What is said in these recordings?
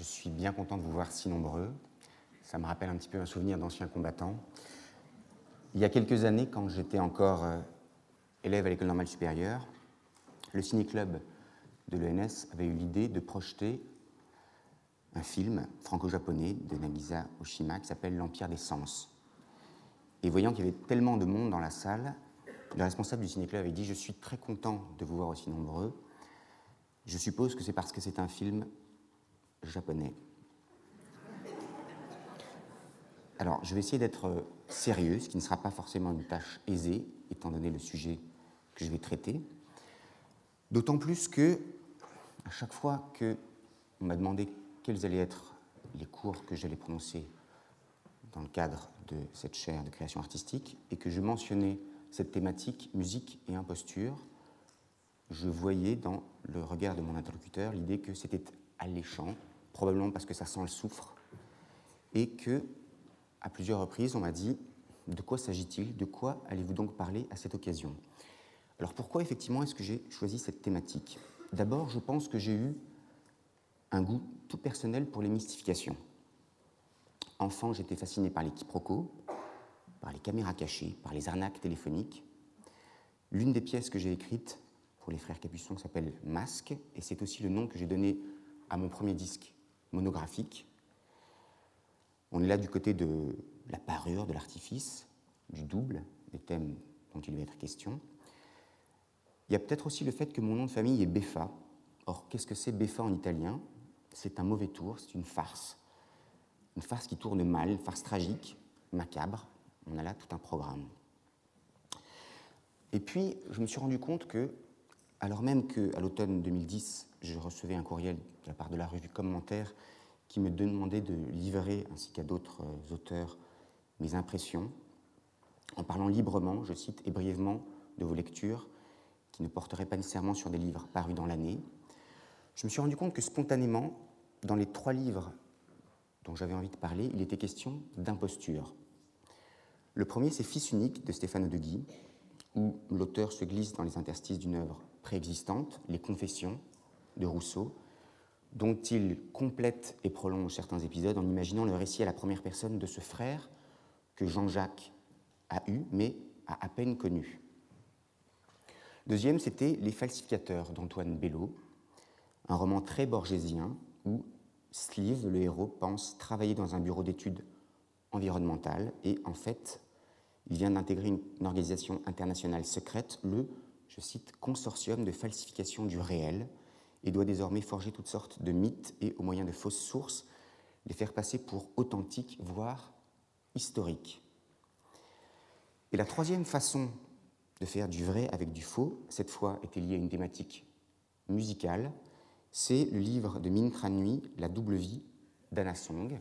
suis bien content de vous voir si nombreux. Ça me rappelle un petit peu un souvenir d'anciens combattants. Il y a quelques années, quand j'étais encore élève à l'École normale supérieure, le ciné-club de l'ENS avait eu l'idée de projeter un film franco-japonais de Nagisa Oshima qui s'appelle L'Empire des Sens. Et voyant qu'il y avait tellement de monde dans la salle, le responsable du ciné-club avait dit « Je suis très content de vous voir aussi nombreux. Je suppose que c'est parce que c'est un film japonais. » Alors, je vais essayer d'être sérieux, ce qui ne sera pas forcément une tâche aisée, étant donné le sujet que je vais traiter. D'autant plus que, à chaque fois qu'on m'a demandé quels allaient être les cours que j'allais prononcer dans le cadre de cette chaire de création artistique, et que je mentionnais cette thématique musique et imposture, je voyais dans le regard de mon interlocuteur l'idée que c'était alléchant, probablement parce que ça sent le soufre, et que, à plusieurs reprises, on m'a dit « De quoi s'agit-il ? De quoi allez-vous donc parler à cette occasion ?» Alors pourquoi effectivement est-ce que j'ai choisi cette thématique ? D'abord, je pense que j'ai eu un goût tout personnel pour les mystifications. Enfant, j'étais fasciné par les quiproquos, par les caméras cachées, par les arnaques téléphoniques. L'une des pièces que j'ai écrites pour les frères Capuçon s'appelle « Masque », et c'est aussi le nom que j'ai donné à mon premier disque monographique. On est là du côté de la parure, de l'artifice, du double, des thèmes dont il va être question. Il y a peut-être aussi le fait que mon nom de famille est Beffa. Or, qu'est-ce que c'est Beffa en italien ? C'est un mauvais tour, c'est une farce. Une farce qui tourne mal, une farce tragique, macabre. On a là tout un programme. Et puis, je me suis rendu compte que, alors même qu'à l'automne 2010, je recevais un courriel de la part de la revue Commentaire qui me demandait de livrer, ainsi qu'à d'autres auteurs, mes impressions, en parlant librement, je cite, et brièvement de vos lectures, qui ne porteraient pas nécessairement sur des livres parus dans l'année. Je me suis rendu compte que spontanément, dans les 3 livres dont j'avais envie de parler, il était question d'imposture. Le premier, c'est Fils unique de Stefano De Guy, où l'auteur se glisse dans les interstices d'une œuvre préexistante, Les Confessions de Rousseau, dont il complète et prolonge certains épisodes en imaginant le récit à la première personne de ce frère que Jean-Jacques a eu, mais a à peine connu. Deuxième, c'était Les Falsificateurs d'Antoine Bello, un roman très borgésien où Sleeve, le héros, pense travailler dans un bureau d'études environnementales et en fait, il vient d'intégrer une organisation internationale secrète, le, je cite, « consortium de falsification du réel », et doit désormais forger toutes sortes de mythes et, au moyen de fausses sources, les faire passer pour authentiques, voire historiques. Et la troisième façon de faire du vrai avec du faux, cette fois était liée à une thématique musicale, c'est le livre de Minh Tran Nguyen, La double vie d'Anna Song.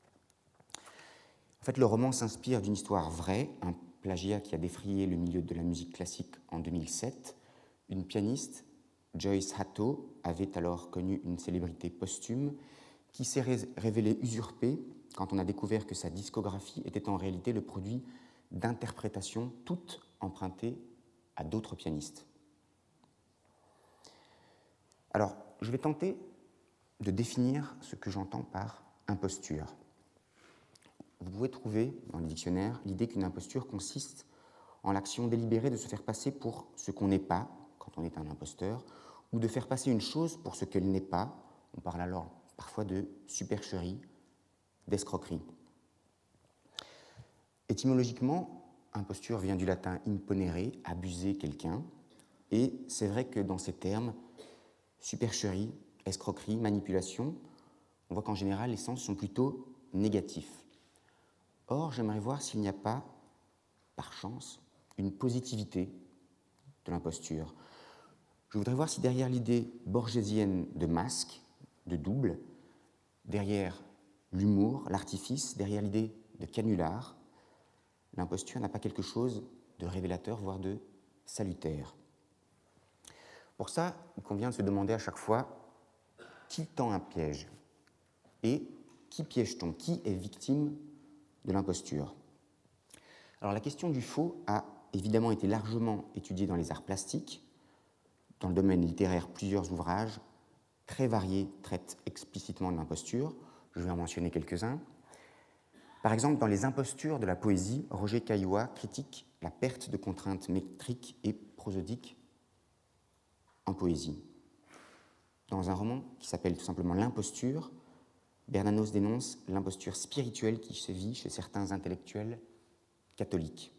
En fait, le roman s'inspire d'une histoire vraie, un plagiat qui a défrayé le milieu de la musique classique en 2007. Une pianiste, Joyce Hatto, avait alors connu une célébrité posthume qui s'est révélée usurpée quand on a découvert que sa discographie était en réalité le produit d'interprétations toutes empruntées à d'autres pianistes. Alors, je vais tenter de définir ce que j'entends par imposture. Vous pouvez trouver dans le dictionnaire l'idée qu'une imposture consiste en l'action délibérée de se faire passer pour ce qu'on n'est pas, quand on est un imposteur, ou de faire passer une chose pour ce qu'elle n'est pas. On parle alors parfois de supercherie, d'escroquerie. Étymologiquement, imposture vient du latin imponere, abuser quelqu'un, et c'est vrai que dans ces termes, supercherie, escroquerie, manipulation, on voit qu'en général, les sens sont plutôt négatifs. Or, j'aimerais voir s'il n'y a pas, par chance, une positivité de l'imposture. Je voudrais voir si derrière l'idée borgésienne de masque, de double, derrière l'humour, l'artifice, derrière l'idée de canular, l'imposture n'a pas quelque chose de révélateur, voire de salutaire. Pour ça, il convient de se demander à chaque fois qui tend un piège et qui piège-t-on, qui est victime de l'imposture. Alors la question du faux a évidemment été largement étudiée dans les arts plastiques. Dans le domaine littéraire, plusieurs ouvrages très variés traitent explicitement de l'imposture. Je vais en mentionner quelques-uns. Par exemple, dans Les impostures de la poésie, Roger Caillois critique la perte de contraintes métriques et prosodiques en poésie. Dans un roman qui s'appelle tout simplement L'imposture, Bernanos dénonce l'imposture spirituelle qui se vit chez certains intellectuels catholiques.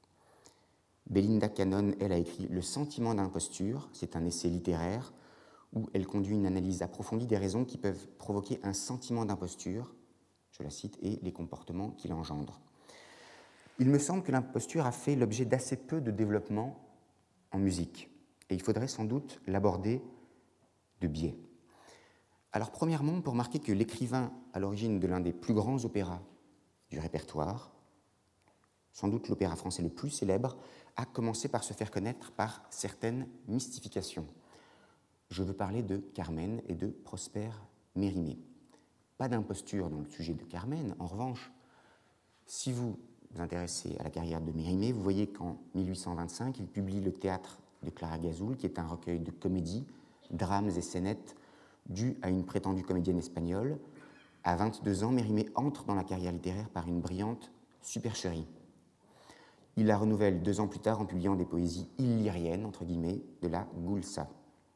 Belinda Cannon, elle, a écrit Le sentiment d'imposture, c'est un essai littéraire où elle conduit une analyse approfondie des raisons qui peuvent provoquer un sentiment d'imposture, je la cite, et les comportements qu'il engendre. Il me semble que l'imposture a fait l'objet d'assez peu de développement en musique, et il faudrait sans doute l'aborder de biais. Alors premièrement, pour marquer que l'écrivain à l'origine de l'un des plus grands opéras du répertoire, sans doute l'opéra français le plus célèbre, a commencé par se faire connaître par certaines mystifications. Je veux parler de Carmen et de Prosper Mérimée. Pas d'imposture dans le sujet de Carmen. En revanche, si vous vous intéressez à la carrière de Mérimée, vous voyez qu'en 1825, il publie Le Théâtre de Clara Gazzoul, qui est un recueil de comédies, drames et scénettes dû à une prétendue comédienne espagnole. À 22 ans, Mérimée entre dans la carrière littéraire par une brillante supercherie. Il la renouvelle 2 ans plus tard en publiant des poésies illyriennes, entre guillemets, de la Goulsa.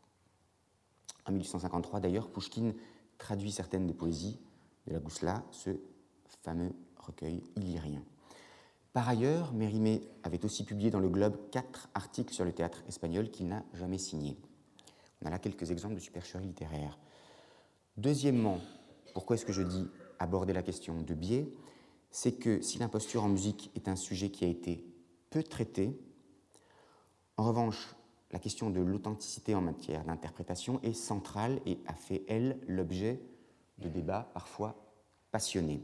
En 1853, d'ailleurs, Pouchkine traduit certaines des poésies de la Gousla, ce fameux recueil illyrien. Par ailleurs, Mérimée avait aussi publié dans le Globe 4 articles sur le théâtre espagnol qu'il n'a jamais signés. On a là quelques exemples de supercherie littéraire. Deuxièmement, pourquoi est-ce que je dis aborder la question de biais ? C'est que si l'imposture en musique est un sujet qui a été peu traité, en revanche, la question de l'authenticité en matière d'interprétation est centrale et a fait, elle, l'objet de débats parfois passionnés.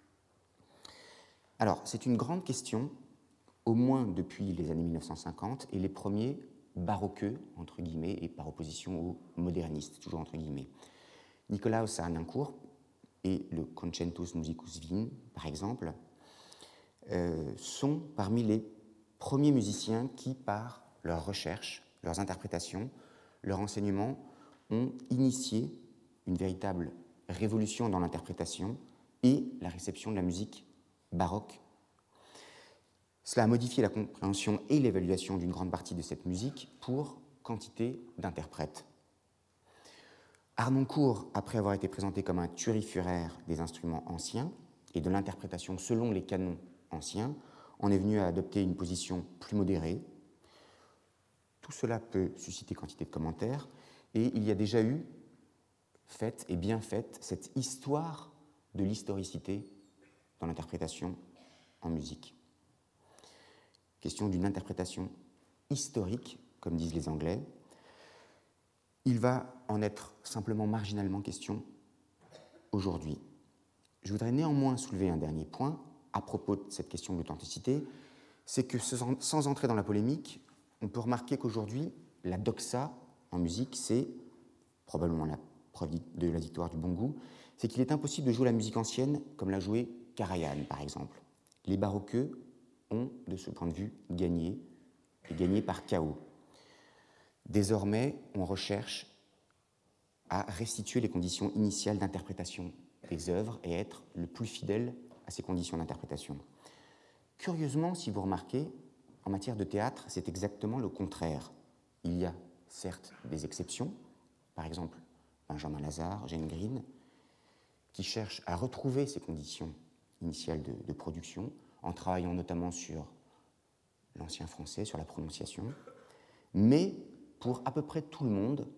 Alors, c'est une grande question, au moins depuis les années 1950, et les premiers baroqueux, entre guillemets, et par opposition aux modernistes, toujours entre guillemets. Nicolaus Harnoncourt et le Concentus Musicus Wien, par exemple, sont parmi les premiers musiciens qui, par leurs recherches, leurs interprétations, leur enseignement, ont initié une véritable révolution dans l'interprétation et la réception de la musique baroque. Cela a modifié la compréhension et l'évaluation d'une grande partie de cette musique pour quantité d'interprètes. Harnoncourt, après avoir été présenté comme un thurifuraire des instruments anciens et de l'interprétation selon les canons anciens, en est venu à adopter une position plus modérée. Tout cela peut susciter quantité de commentaires, et il y a déjà eu, faite et bien faite, cette histoire de l'historicité dans l'interprétation en musique. Question d'une interprétation historique, comme disent les Anglais. Il va en être simplement marginalement question aujourd'hui. Je voudrais néanmoins soulever un dernier point à propos de cette question de l'authenticité, c'est que sans entrer dans la polémique, on peut remarquer qu'aujourd'hui, la doxa en musique, c'est probablement la preuve de la victoire du bon goût, c'est qu'il est impossible de jouer la musique ancienne comme l'a joué Karajan, par exemple. Les baroqueux ont, de ce point de vue, gagné, et gagné par chaos. Désormais, on recherche à restituer les conditions initiales d'interprétation des œuvres et être le plus fidèle à ces conditions d'interprétation. Curieusement, si vous remarquez, en matière de théâtre, c'est exactement le contraire. Il y a certes des exceptions, par exemple Benjamin Lazare, Jane Green, qui cherchent à retrouver ces conditions initiales de production en travaillant notamment sur l'ancien français, sur la prononciation. Mais pour à peu près tout le monde,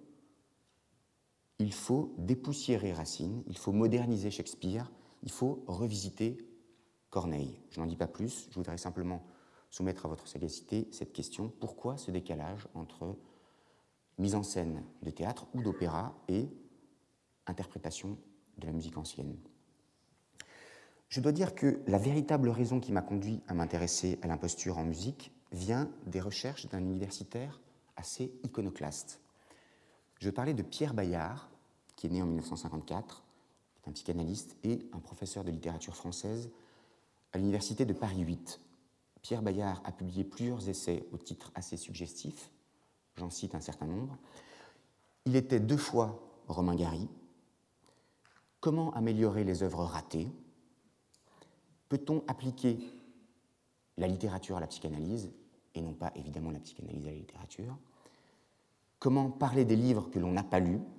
il faut dépoussiérer Racine, il faut moderniser Shakespeare, il faut revisiter Corneille. Je n'en dis pas plus, je voudrais simplement soumettre à votre sagacité cette question: pourquoi ce décalage entre mise en scène de théâtre ou d'opéra et interprétation de la musique ancienne? Je dois dire que la véritable raison qui m'a conduit à m'intéresser à l'imposture en musique vient des recherches d'un universitaire assez iconoclaste. Je parlais de Pierre Bayard, qui est né en 1954, qui est un psychanalyste et un professeur de littérature française à l'université de Paris 8. Pierre Bayard a publié plusieurs essais au titre assez suggestif, j'en cite un certain nombre. Il était 2 fois Romain Gary. Comment améliorer les œuvres ratées? Peut-on appliquer la littérature à la psychanalyse, et non pas évidemment la psychanalyse à la littérature? Comment parler des livres que l'on n'a pas lus?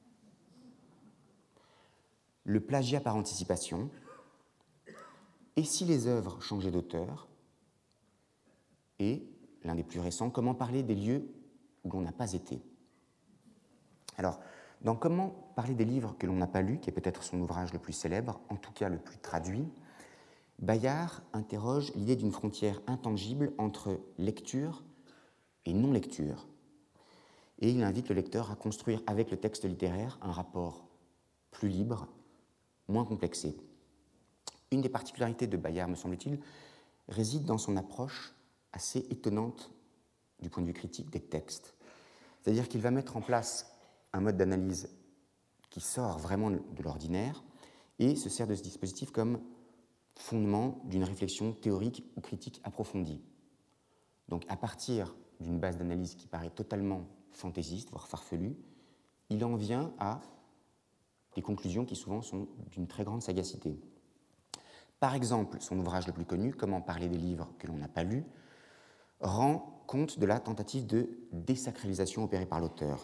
Le plagiat par anticipation. Et si les œuvres changeaient d'auteur? Et, l'un des plus récents, comment parler des lieux où l'on n'a pas été? Alors, dans Comment parler des livres que l'on n'a pas lus, qui est peut-être son ouvrage le plus célèbre, en tout cas le plus traduit, Bayard interroge l'idée d'une frontière intangible entre lecture et non-lecture. Et il invite le lecteur à construire avec le texte littéraire un rapport plus libre, moins complexé. Une des particularités de Bayard, me semble-t-il, réside dans son approche assez étonnante du point de vue critique des textes. C'est-à-dire qu'il va mettre en place un mode d'analyse qui sort vraiment de l'ordinaire et se sert de ce dispositif comme fondement d'une réflexion théorique ou critique approfondie. Donc à partir d'une base d'analyse qui paraît totalement fantaisiste, voire farfelue, il en vient à des conclusions qui souvent sont d'une très grande sagacité. Par exemple, son ouvrage le plus connu, Comment parler des livres que l'on n'a pas lus, rend compte de la tentative de désacralisation opérée par l'auteur.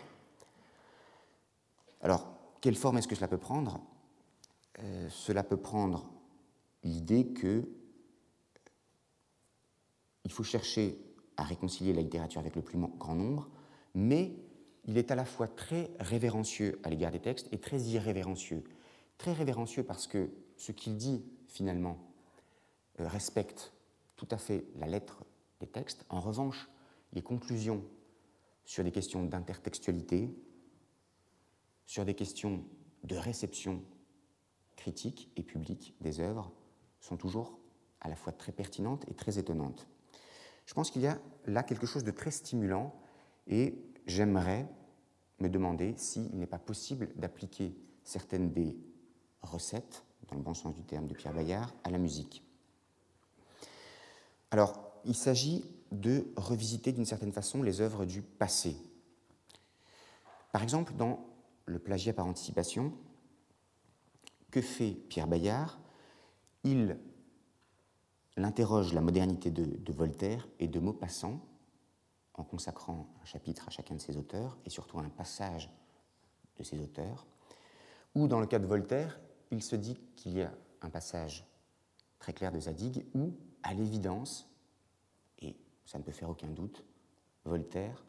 Alors, quelle forme est-ce que cela peut prendre? Cela peut prendre l'idée qu'il faut chercher à réconcilier la littérature avec le plus grand nombre, mais il est à la fois très révérencieux à l'égard des textes et très irrévérencieux. Très révérencieux parce que ce qu'il dit, finalement, respecte tout à fait la lettre des textes. En revanche, les conclusions sur des questions d'intertextualité, sur des questions de réception critique et publique des œuvres, sont toujours à la fois très pertinentes et très étonnantes. Je pense qu'il y a là quelque chose de très stimulant et j'aimerais me demander s'il n'est pas possible d'appliquer certaines des recettes, dans le bon sens du terme, de Pierre Bayard à la musique. Alors, il s'agit de revisiter d'une certaine façon les œuvres du passé. Par exemple, dans le plagiat par anticipation, que fait Pierre Bayard? Il interroge la modernité de Voltaire et de Maupassant en consacrant un chapitre à chacun de ses auteurs et surtout un passage de ces auteurs, où dans le cas de Voltaire, il se dit qu'il y a un passage très clair de Zadig où, à l'évidence, et ça ne peut faire aucun doute, Voltaire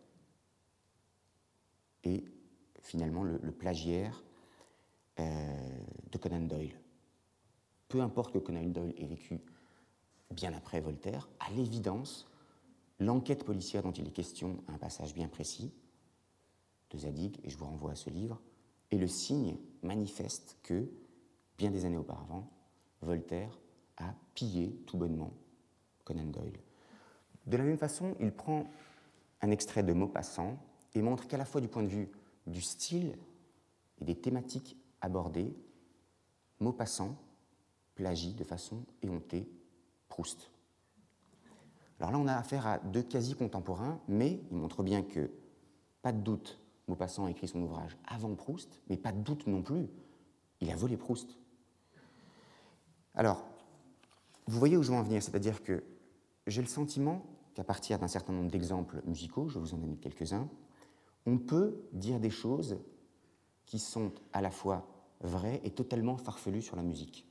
est finalement le plagiaire de Conan Doyle. Peu importe que Conan Doyle ait vécu bien après Voltaire, à l'évidence, l'enquête policière dont il est question à un passage bien précis de Zadig, et je vous renvoie à ce livre, est le signe manifeste que, bien des années auparavant, Voltaire a pillé tout bonnement Conan Doyle. De la même façon, il prend un extrait de Maupassant et montre qu'à la fois du point de vue du style et des thématiques abordées, Maupassant plagie de façon éhontée Proust. Alors là, on a affaire à deux quasi-contemporains, mais il montre bien que, pas de doute, Maupassant a écrit son ouvrage avant Proust, mais pas de doute non plus, il a volé Proust. Alors, vous voyez où je veux en venir, c'est-à-dire que j'ai le sentiment qu'à partir d'un certain nombre d'exemples musicaux, je vais vous en donner quelques-uns, on peut dire des choses qui sont à la fois vraies et totalement farfelues sur la musique.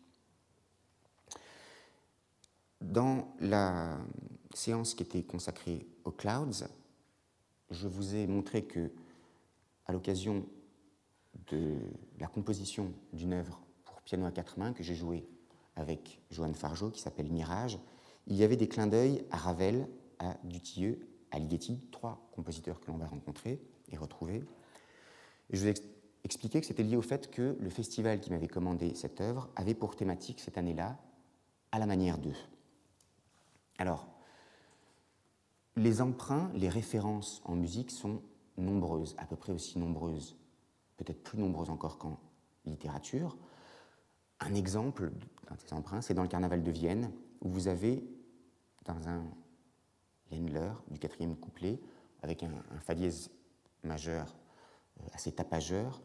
Dans la séance qui était consacrée aux Clouds, je vous ai montré que, à l'occasion de la composition d'une œuvre pour piano à quatre mains que j'ai jouée avec Johan Fargeau, qui s'appelle Mirage, il y avait des clins d'œil à Ravel, à Dutilleux, à Ligeti, trois compositeurs que l'on va rencontrer et retrouver. Et je vous ai expliqué que c'était lié au fait que le festival qui m'avait commandé cette œuvre avait pour thématique cette année-là à la manière d'eux. Alors, les emprunts, les références en musique sont nombreuses, à peu près aussi nombreuses, peut-être plus nombreuses encore qu'en littérature. Un exemple d'un de ces emprunts, c'est dans le Carnaval de Vienne, où vous avez, dans un Ländler du quatrième couplet, avec un fa dièse majeur assez tapageur,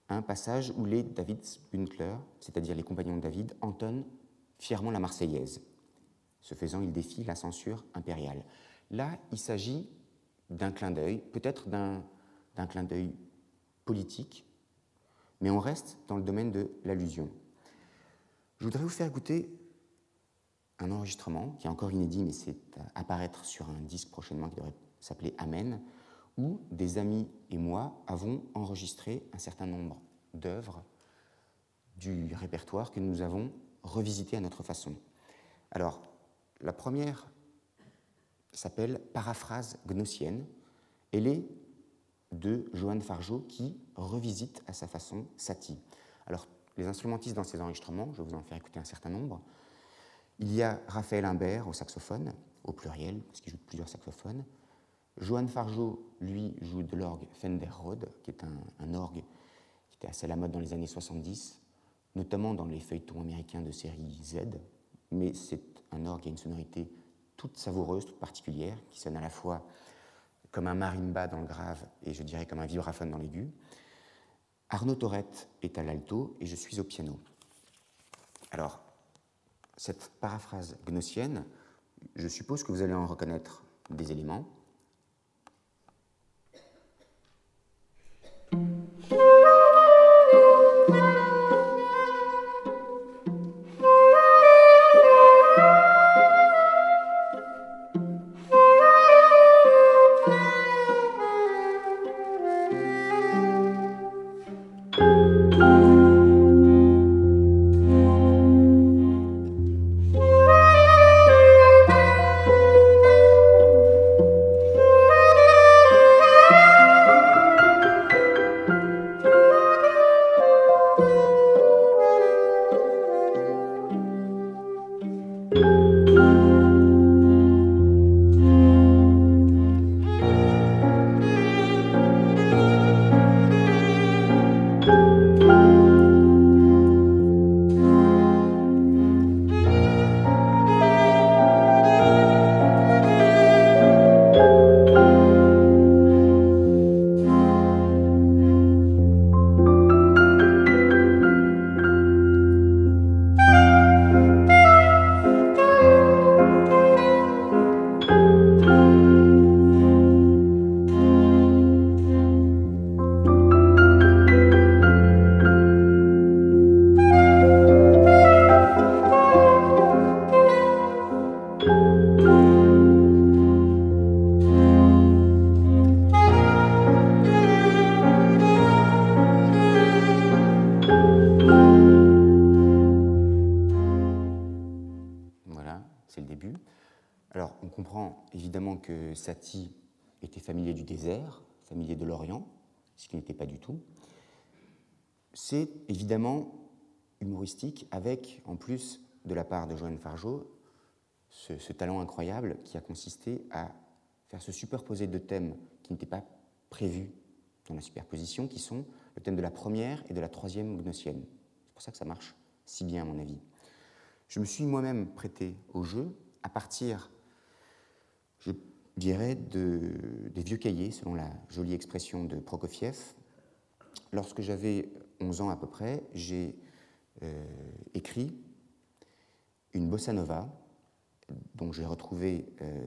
un passage où les Davidsbündler, c'est-à-dire les compagnons de David, entonnent fièrement la Marseillaise. Ce faisant, ils défient la censure impériale. Là, il s'agit d'un clin d'œil, peut-être d'un clin d'œil politique, mais on reste dans le domaine de l'allusion. Je voudrais vous faire écouter un enregistrement qui est encore inédit, mais c'est à apparaître sur un disque prochainement qui devrait s'appeler Amen, où des amis et moi avons enregistré un certain nombre d'œuvres du répertoire que nous avons revisité à notre façon. Alors, la première s'appelle Paraphrase gnossienne. Elle est de Johann Fargeau qui revisite à sa façon Satie. Alors, les instrumentistes dans ces enregistrements, je vais vous en faire écouter un certain nombre. Il y a Raphaël Imbert au saxophone, au pluriel, parce qu'il joue de plusieurs saxophones. Johann Fargeau, lui, joue de l'orgue Fender Rhodes, qui est un orgue qui était assez à la mode dans les années 70, notamment dans les feuilletons américains de série Z, mais c'est un orgue qui a une sonorité toute savoureuse, toute particulière, qui sonne à la fois comme un marimba dans le grave et je dirais comme un vibraphone dans l'aigu. Arnaud Tourette est à l'alto et je suis au piano. Alors, cette paraphrase gnossienne, je suppose que vous allez en reconnaître des éléments. Satie était familier du désert, familier de l'Orient, ce qui n'était pas du tout. C'est évidemment humoristique avec, en plus de la part de Johann Fargeau, ce talent incroyable qui a consisté à faire se superposer deux thèmes qui n'étaient pas prévus dans la superposition, qui sont le thème de la première et de la troisième gnossienne. C'est pour ça que ça marche si bien, à mon avis. Je me suis moi-même prêté au jeu à partir, je dirais, des vieux cahiers, selon la jolie expression de Prokofiev. Lorsque j'avais 11 ans à peu près, j'ai écrit une bossa nova dont j'ai retrouvé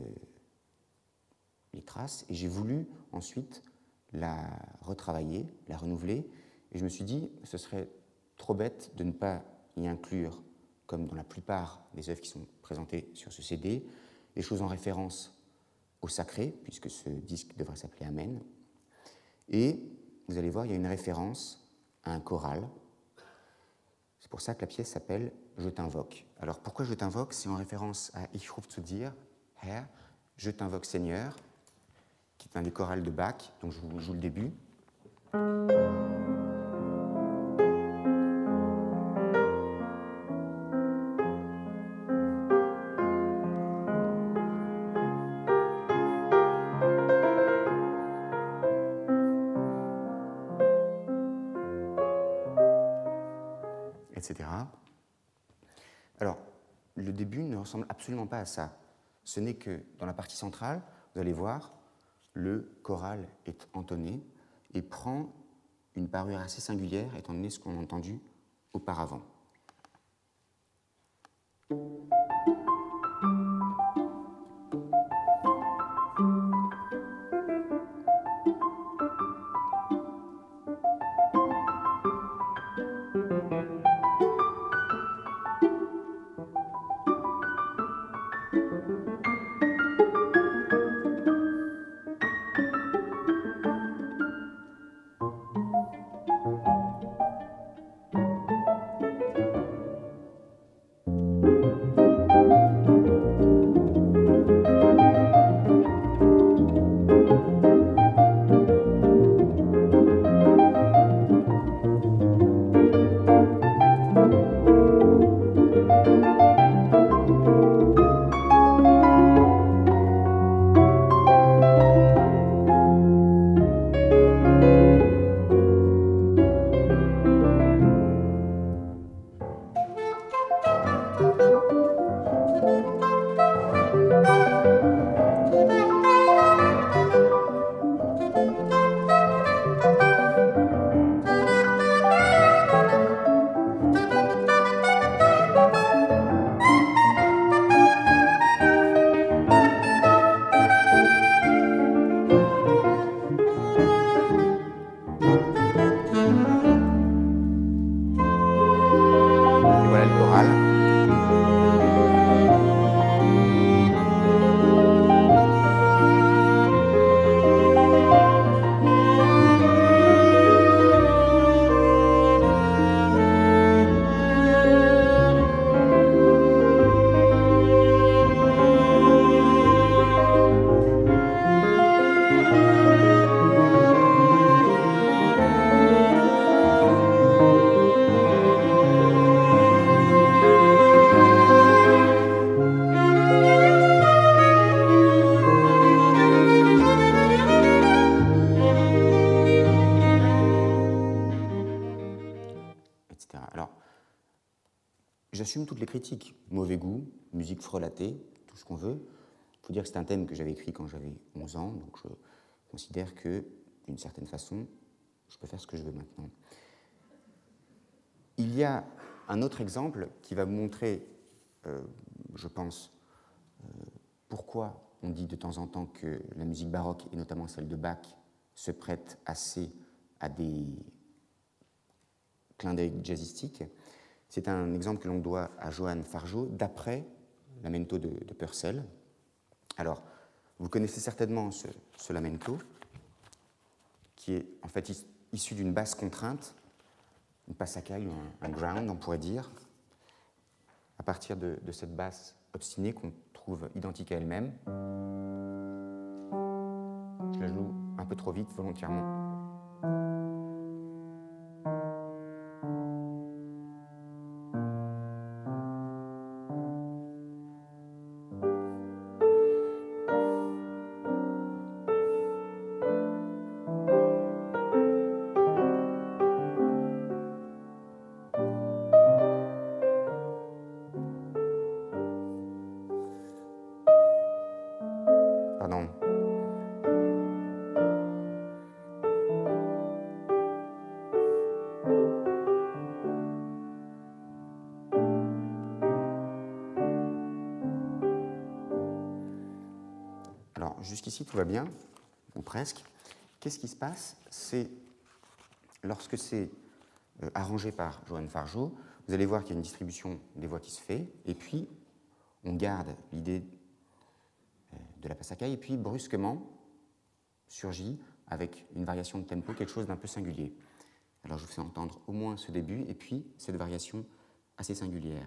les traces et j'ai voulu ensuite la retravailler, la renouveler, et je me suis dit ce serait trop bête de ne pas y inclure, comme dans la plupart des œuvres qui sont présentées sur ce CD, des choses en référence au sacré, puisque ce disque devrait s'appeler Amen. Et vous allez voir, il y a une référence à un choral. C'est pour ça que la pièce s'appelle « Je t'invoque ». Alors pourquoi « Je t'invoque » ? C'est en référence à « Ich rufe zu dir, Herr », « Je t'invoque Seigneur », qui est un des chorales de Bach, dont je vous joue le début. Etc. Alors, le début ne ressemble absolument pas à ça. Ce n'est que dans la partie centrale, vous allez voir, le choral est entonné et prend une parure assez singulière étant donné ce qu'on a entendu auparavant. J'assume toutes les critiques, mauvais goût, musique frelatée, tout ce qu'on veut. Il faut dire que c'est un thème que j'avais écrit quand j'avais 11 ans, donc je considère que, d'une certaine façon, je peux faire ce que je veux maintenant. Il y a un autre exemple qui va vous montrer, je pense, pourquoi on dit de temps en temps que la musique baroque, et notamment celle de Bach, se prête assez à des clins d'œil jazzistiques. C'est un exemple que l'on doit à Johann Fargeau, d'après Lamento de Purcell. Alors, vous connaissez certainement ce lamento, qui est en fait issu d'une basse contrainte, une passacaille, un ground, on pourrait dire, à partir de cette basse obstinée qu'on trouve identique à elle-même. Je la joue un peu trop vite, volontairement. Pardon. Alors, jusqu'ici, tout va bien, ou presque. Qu'est-ce qui se passe? C'est, lorsque c'est arrangé par Johann Fargeau, vous allez voir qu'il y a une distribution des voix qui se fait, et puis on garde l'idée de la passacaille, et puis brusquement surgit, avec une variation de tempo, quelque chose d'un peu singulier. Alors je vous fais entendre au moins ce début, et puis cette variation assez singulière.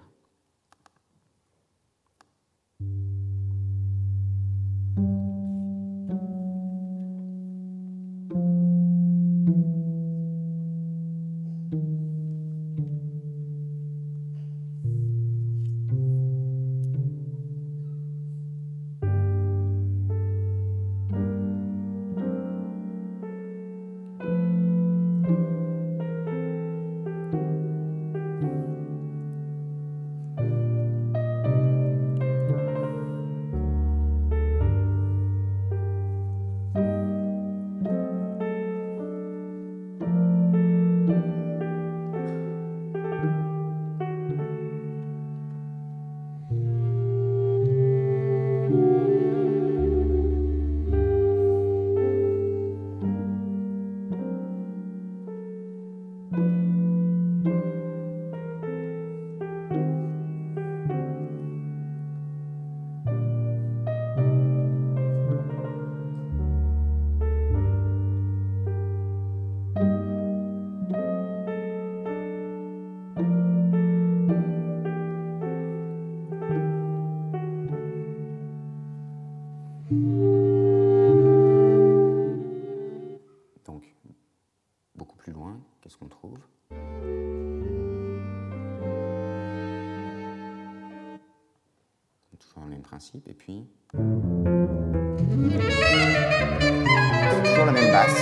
principe, et puis toujours la même basse.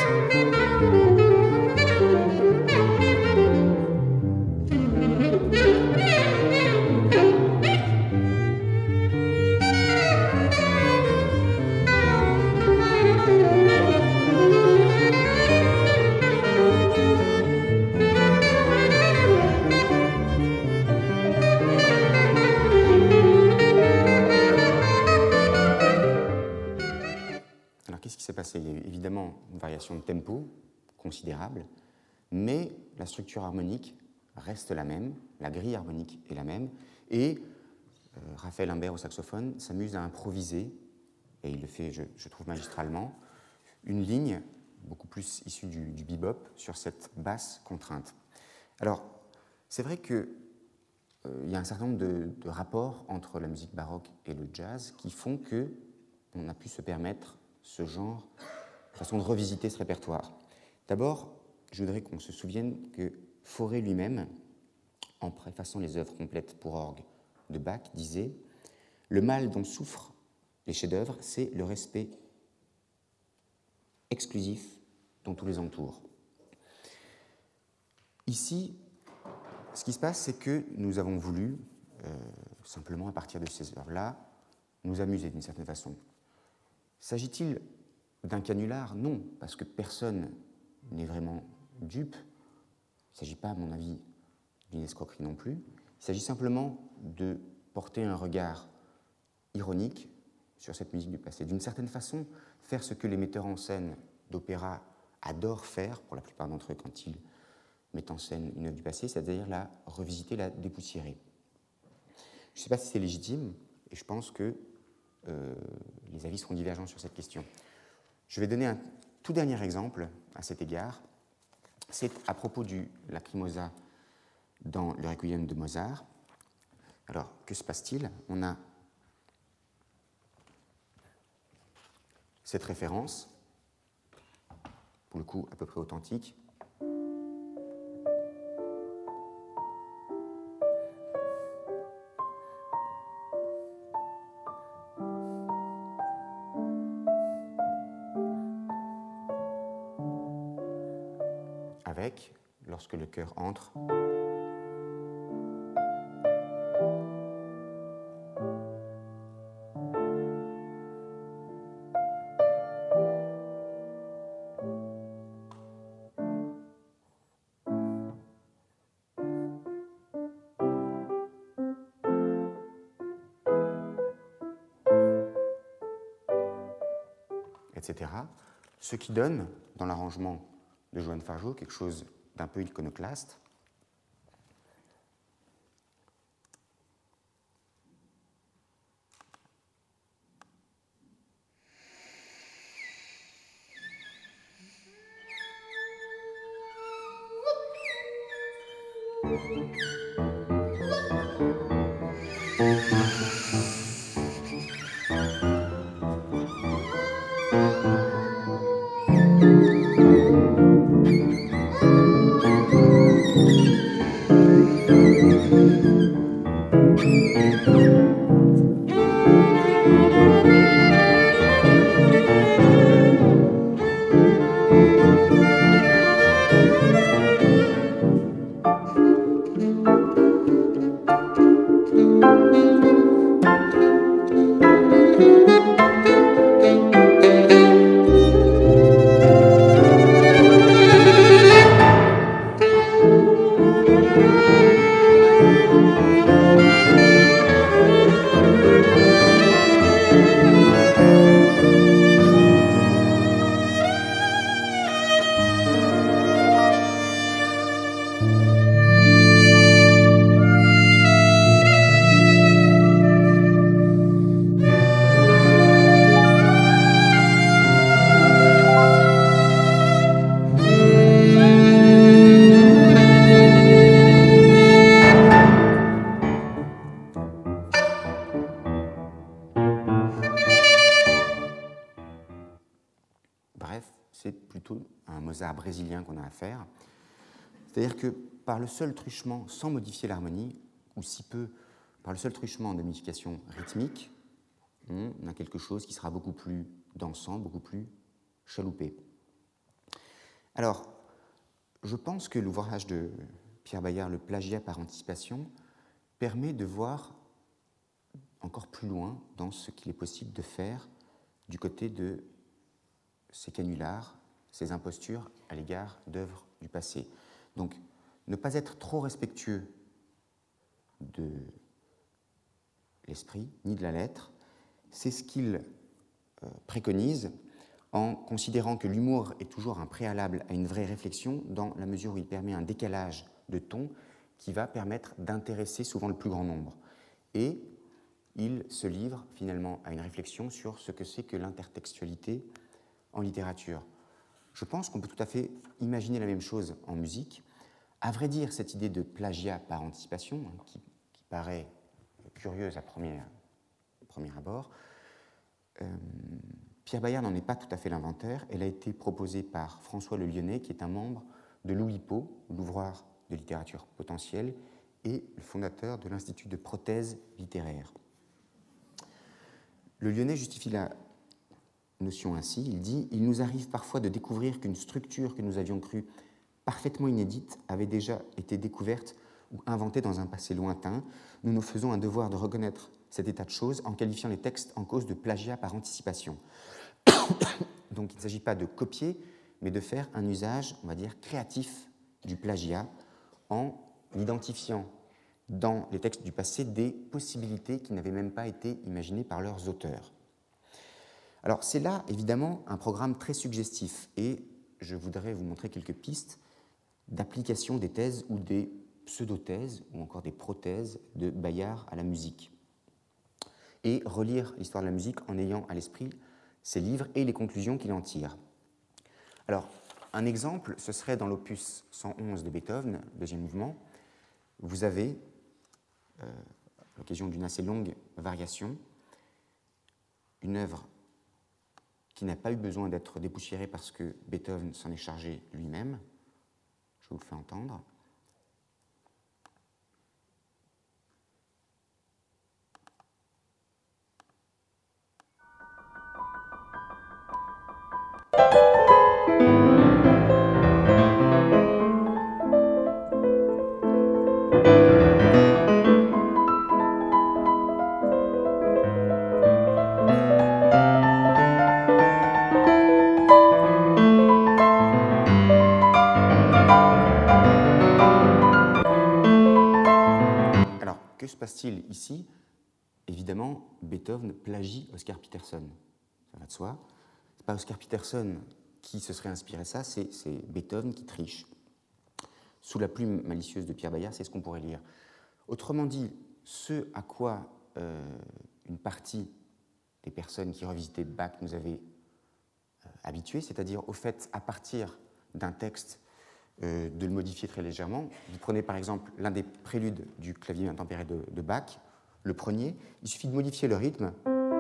Qu'est-ce qui s'est passé? Il y a eu évidemment une variation de tempo considérable, mais la structure harmonique reste la même, la grille harmonique est la même, et Raphaël Imbert au saxophone s'amuse à improviser, et il le fait, je trouve, magistralement, une ligne beaucoup plus issue du bebop sur cette basse contrainte. Alors, c'est vrai qu'il y a un certain nombre de rapports entre la musique baroque et le jazz qui font qu'on a pu se permettre ce genre, façon de revisiter ce répertoire. D'abord, je voudrais qu'on se souvienne que Fauré lui-même, en préfaçant les œuvres complètes pour orgue de Bach, disait « Le mal dont souffrent les chefs-d'œuvre, c'est le respect exclusif dont tous les entourent. » Ici, ce qui se passe, c'est que nous avons voulu, simplement à partir de ces œuvres-là, nous amuser d'une certaine façon. S'agit-il d'un canular? Non, parce que personne n'est vraiment dupe. Il ne s'agit pas, à mon avis, d'une escroquerie non plus. Il s'agit simplement de porter un regard ironique sur cette musique du passé. D'une certaine façon, faire ce que les metteurs en scène d'opéra adorent faire, pour la plupart d'entre eux, quand ils mettent en scène une œuvre du passé, c'est-à-dire la revisiter, la dépoussiérer. Je ne sais pas si c'est légitime, et je pense que les avis seront divergents sur cette question. Je vais donner un tout dernier exemple à cet égard. C'est à propos du Lacrimosa dans le Requiem de Mozart. Alors, que se passe-t-il? On a cette référence, pour le coup à peu près authentique. Avec, lorsque le chœur entre, etc. Ce qui donne, dans l'arrangement de Johann Fargeau, quelque chose d'un peu iconoclaste. Brésilien qu'on a à faire. C'est-à-dire que par le seul truchement, sans modifier l'harmonie, ou si peu, par le seul truchement de modification rythmique, On a quelque chose qui sera beaucoup plus dansant, beaucoup plus chaloupé. Alors, je pense que l'ouvrage de Pierre Bayard, Le plagiat par anticipation, permet de voir encore plus loin dans ce qu'il est possible de faire du côté de ces canulars, ces impostures à l'égard d'œuvres du passé. Donc, ne pas être trop respectueux de l'esprit ni de la lettre, c'est ce qu'il préconise en considérant que l'humour est toujours un préalable à une vraie réflexion dans la mesure où il permet un décalage de ton qui va permettre d'intéresser souvent le plus grand nombre. Et il se livre finalement à une réflexion sur ce que c'est que l'intertextualité en littérature. Je pense qu'on peut tout à fait imaginer la même chose en musique. À vrai dire, cette idée de plagiat par anticipation, qui paraît curieuse à premier abord, Pierre Bayard n'en est pas tout à fait l'inventeur. Elle a été proposée par François Le Lyonnais, qui est un membre de l'OULIPO, l'Ouvroir de littérature potentielle, et le fondateur de l'Institut de prothèse littéraire. Le Lyonnais justifie la notion ainsi, il dit « Il nous arrive parfois de découvrir qu'une structure que nous avions crue parfaitement inédite avait déjà été découverte ou inventée dans un passé lointain. Nous nous faisons un devoir de reconnaître cet état de choses en qualifiant les textes en cause de plagiat par anticipation. » Donc il ne s'agit pas de copier, mais de faire un usage, on va dire, créatif du plagiat en identifiant dans les textes du passé des possibilités qui n'avaient même pas été imaginées par leurs auteurs. Alors c'est là, évidemment, un programme très suggestif et je voudrais vous montrer quelques pistes d'application des thèses ou des pseudo-thèses ou encore des prothèses de Bayard à la musique. Et relire l'histoire de la musique en ayant à l'esprit ses livres et les conclusions qu'il en tire. Alors, un exemple, ce serait dans l'opus 111 de Beethoven, deuxième mouvement. Vous avez, à l'occasion d'une assez longue variation, une œuvre qui n'a pas eu besoin d'être dépoussiérée parce que Beethoven s'en est chargé lui-même. Je vous le fais entendre. Que se passe-t-il ici? Évidemment, Beethoven plagie Oscar Peterson. Ça va de soi. Ce n'est pas Oscar Peterson qui se serait inspiré ça, c'est Beethoven qui triche. Sous la plume malicieuse de Pierre Bayard, c'est ce qu'on pourrait lire. Autrement dit, ce à quoi une partie des personnes qui revisitaient Bach nous avaient habitués, c'est-à-dire au fait, à partir d'un texte, de le modifier très légèrement. Vous prenez par exemple l'un des préludes du clavier intempéré de Bach, le premier, il suffit de modifier le rythme.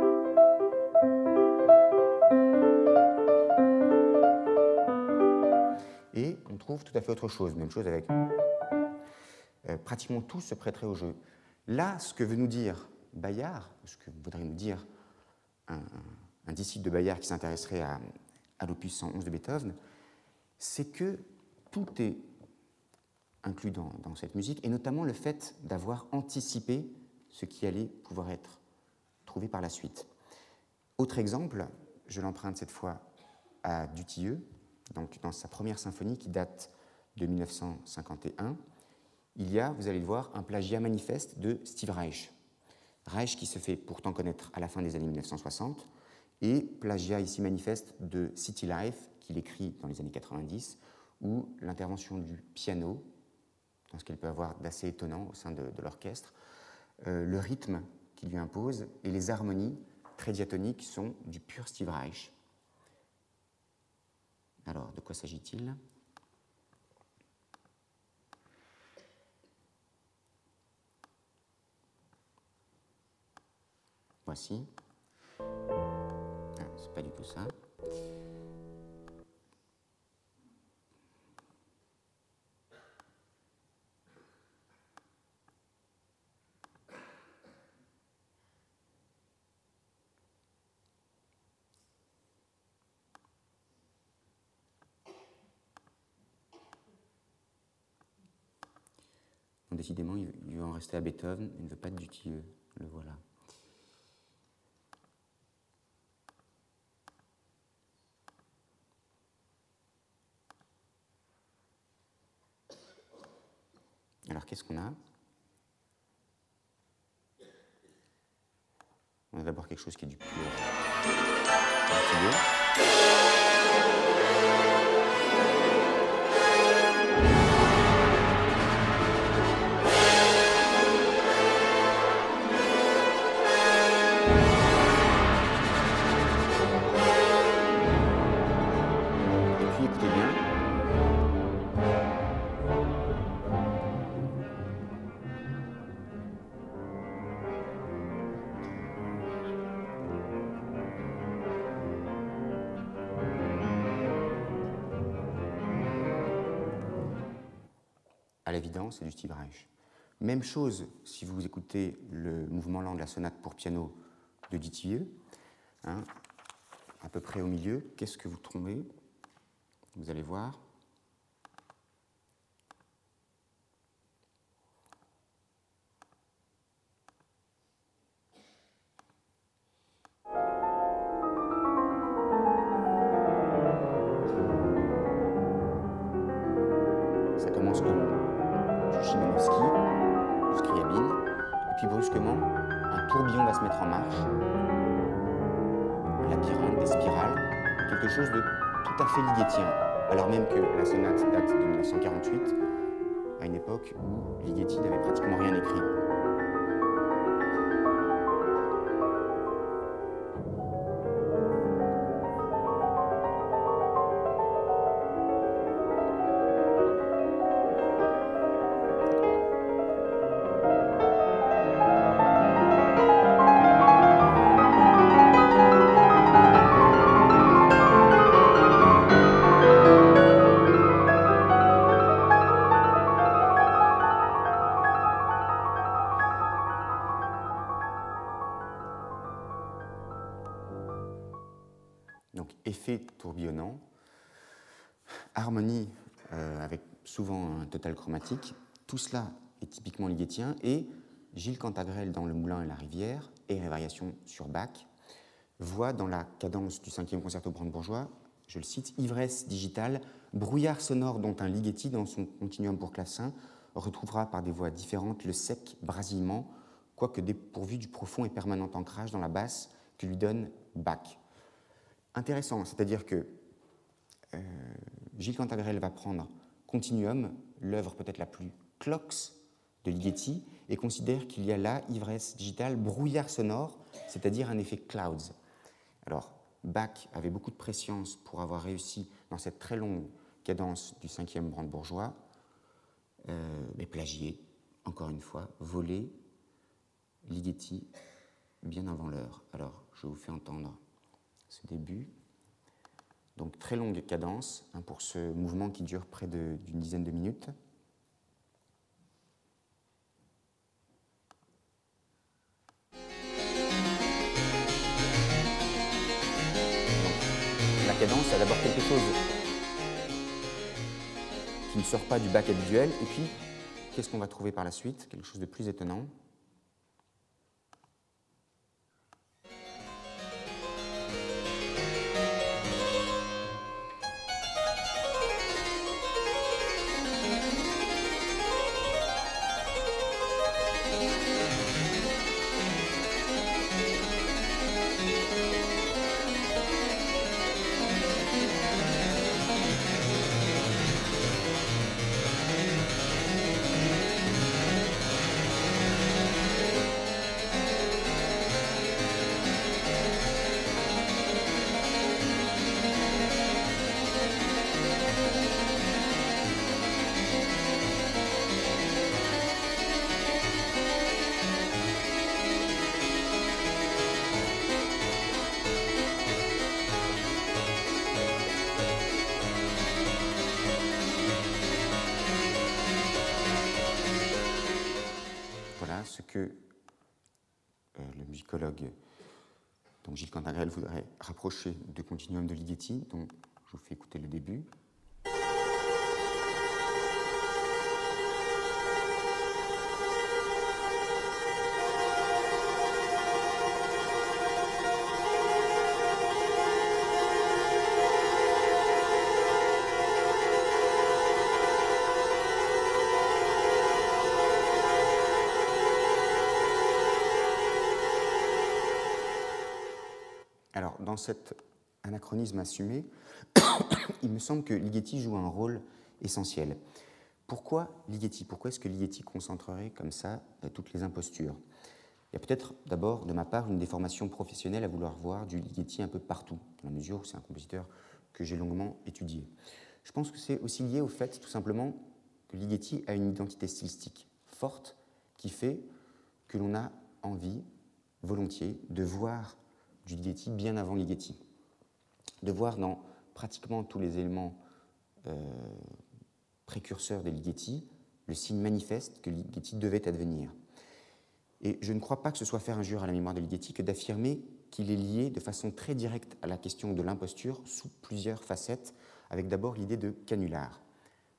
Et on trouve tout à fait autre chose. Même chose avec... pratiquement tout se prêterait au jeu. Là, ce que veut nous dire Bayard, ce que voudrait nous dire un disciple de Bayard qui s'intéresserait à l'opus 111 de Beethoven, c'est que tout est inclus dans cette musique, et notamment le fait d'avoir anticipé ce qui allait pouvoir être trouvé par la suite. Autre exemple, je l'emprunte cette fois à Dutilleux, donc dans sa première symphonie qui date de 1951, il y a, vous allez le voir, un plagiat manifeste de Steve Reich. Reich qui se fait pourtant connaître à la fin des années 1960, et plagiat ici manifeste de City Life, qu'il écrit dans les années 90, où l'intervention du piano, dans ce qu'elle peut avoir d'assez étonnant au sein de l'orchestre, le rythme qu'il lui impose et les harmonies très diatoniques sont du pur Steve Reich. Alors, de quoi s'agit-il ? Voici. Ah, c'est pas du tout ça. Bon, décidément, il veut en rester à Beethoven, il ne veut pas de Dutilleux. Le voilà. Alors, qu'est-ce qu'on a? On a d'abord quelque chose qui est du pur Dutilleux. Et puis, écoutez bien. À l'évidence, c'est du Steve Reich. Même chose si vous écoutez le mouvement lent de la sonate pour piano de Dutilleux, hein, à peu près au milieu. Qu'est-ce que vous trouvez? Vous allez voir. Ça commence comme du Chimanovski, du Scriabine, et puis brusquement, un tourbillon va se mettre en marche, un labyrinthe, des spirales, quelque chose de tout à fait ligétien, alors même que la sonate date de 1948, à une époque où Ligeti n'avait pratiquement rien écrit. Donc effet tourbillonnant, harmonie avec souvent un total chromatique, tout cela est typiquement ligétien, et Gilles Cantagrel dans Le Moulin et la Rivière et les variations sur Bach voit dans la cadence du 5e concerto brandebourgeois, je le cite, ivresse digitale, brouillard sonore dont un Ligeti dans son continuum pour clavecin retrouvera par des voix différentes le sec brasillement, quoique dépourvu du profond et permanent ancrage dans la basse que lui donne Bach. Intéressant, c'est-à-dire que Gilles Cantagrel va prendre Continuum, l'œuvre peut-être la plus clox de Ligeti, et considère qu'il y a là ivresse digitale, brouillard sonore, c'est-à-dire un effet clouds. Alors, Bach avait beaucoup de prescience pour avoir réussi dans cette très longue cadence du 5e brandebourgeois, mais plagier, encore une fois, voler Ligeti bien avant l'heure. Alors, je vous fais entendre ce début. Donc, très longue cadence pour ce mouvement qui dure près d'une dizaine de minutes. La cadence a d'abord quelque chose qui ne sort pas du Bach habituel, et puis qu'est-ce qu'on va trouver par la suite? Quelque chose de plus étonnant. Ce que le musicologue donc Gilles Cantagrel voudrait rapprocher de Continuum de Ligeti. Donc, je vous fais écouter le début. Alors, dans cet anachronisme assumé, il me semble que Ligeti joue un rôle essentiel. Pourquoi Ligeti ? Pourquoi est-ce que Ligeti concentrerait comme ça toutes les impostures ? Il y a peut-être d'abord, de ma part, une déformation professionnelle à vouloir voir du Ligeti un peu partout, dans la mesure où c'est un compositeur que j'ai longuement étudié. Je pense que c'est aussi lié au fait, tout simplement, que Ligeti a une identité stylistique forte qui fait que l'on a envie, volontiers, de voir du Ligeti bien avant Ligeti, de voir dans pratiquement tous les éléments précurseurs des Ligeti le signe manifeste que Ligeti devait advenir. Et je ne crois pas que ce soit faire injure à la mémoire de Ligeti que d'affirmer qu'il est lié de façon très directe à la question de l'imposture sous plusieurs facettes, avec d'abord l'idée de canular. Pourquoi ?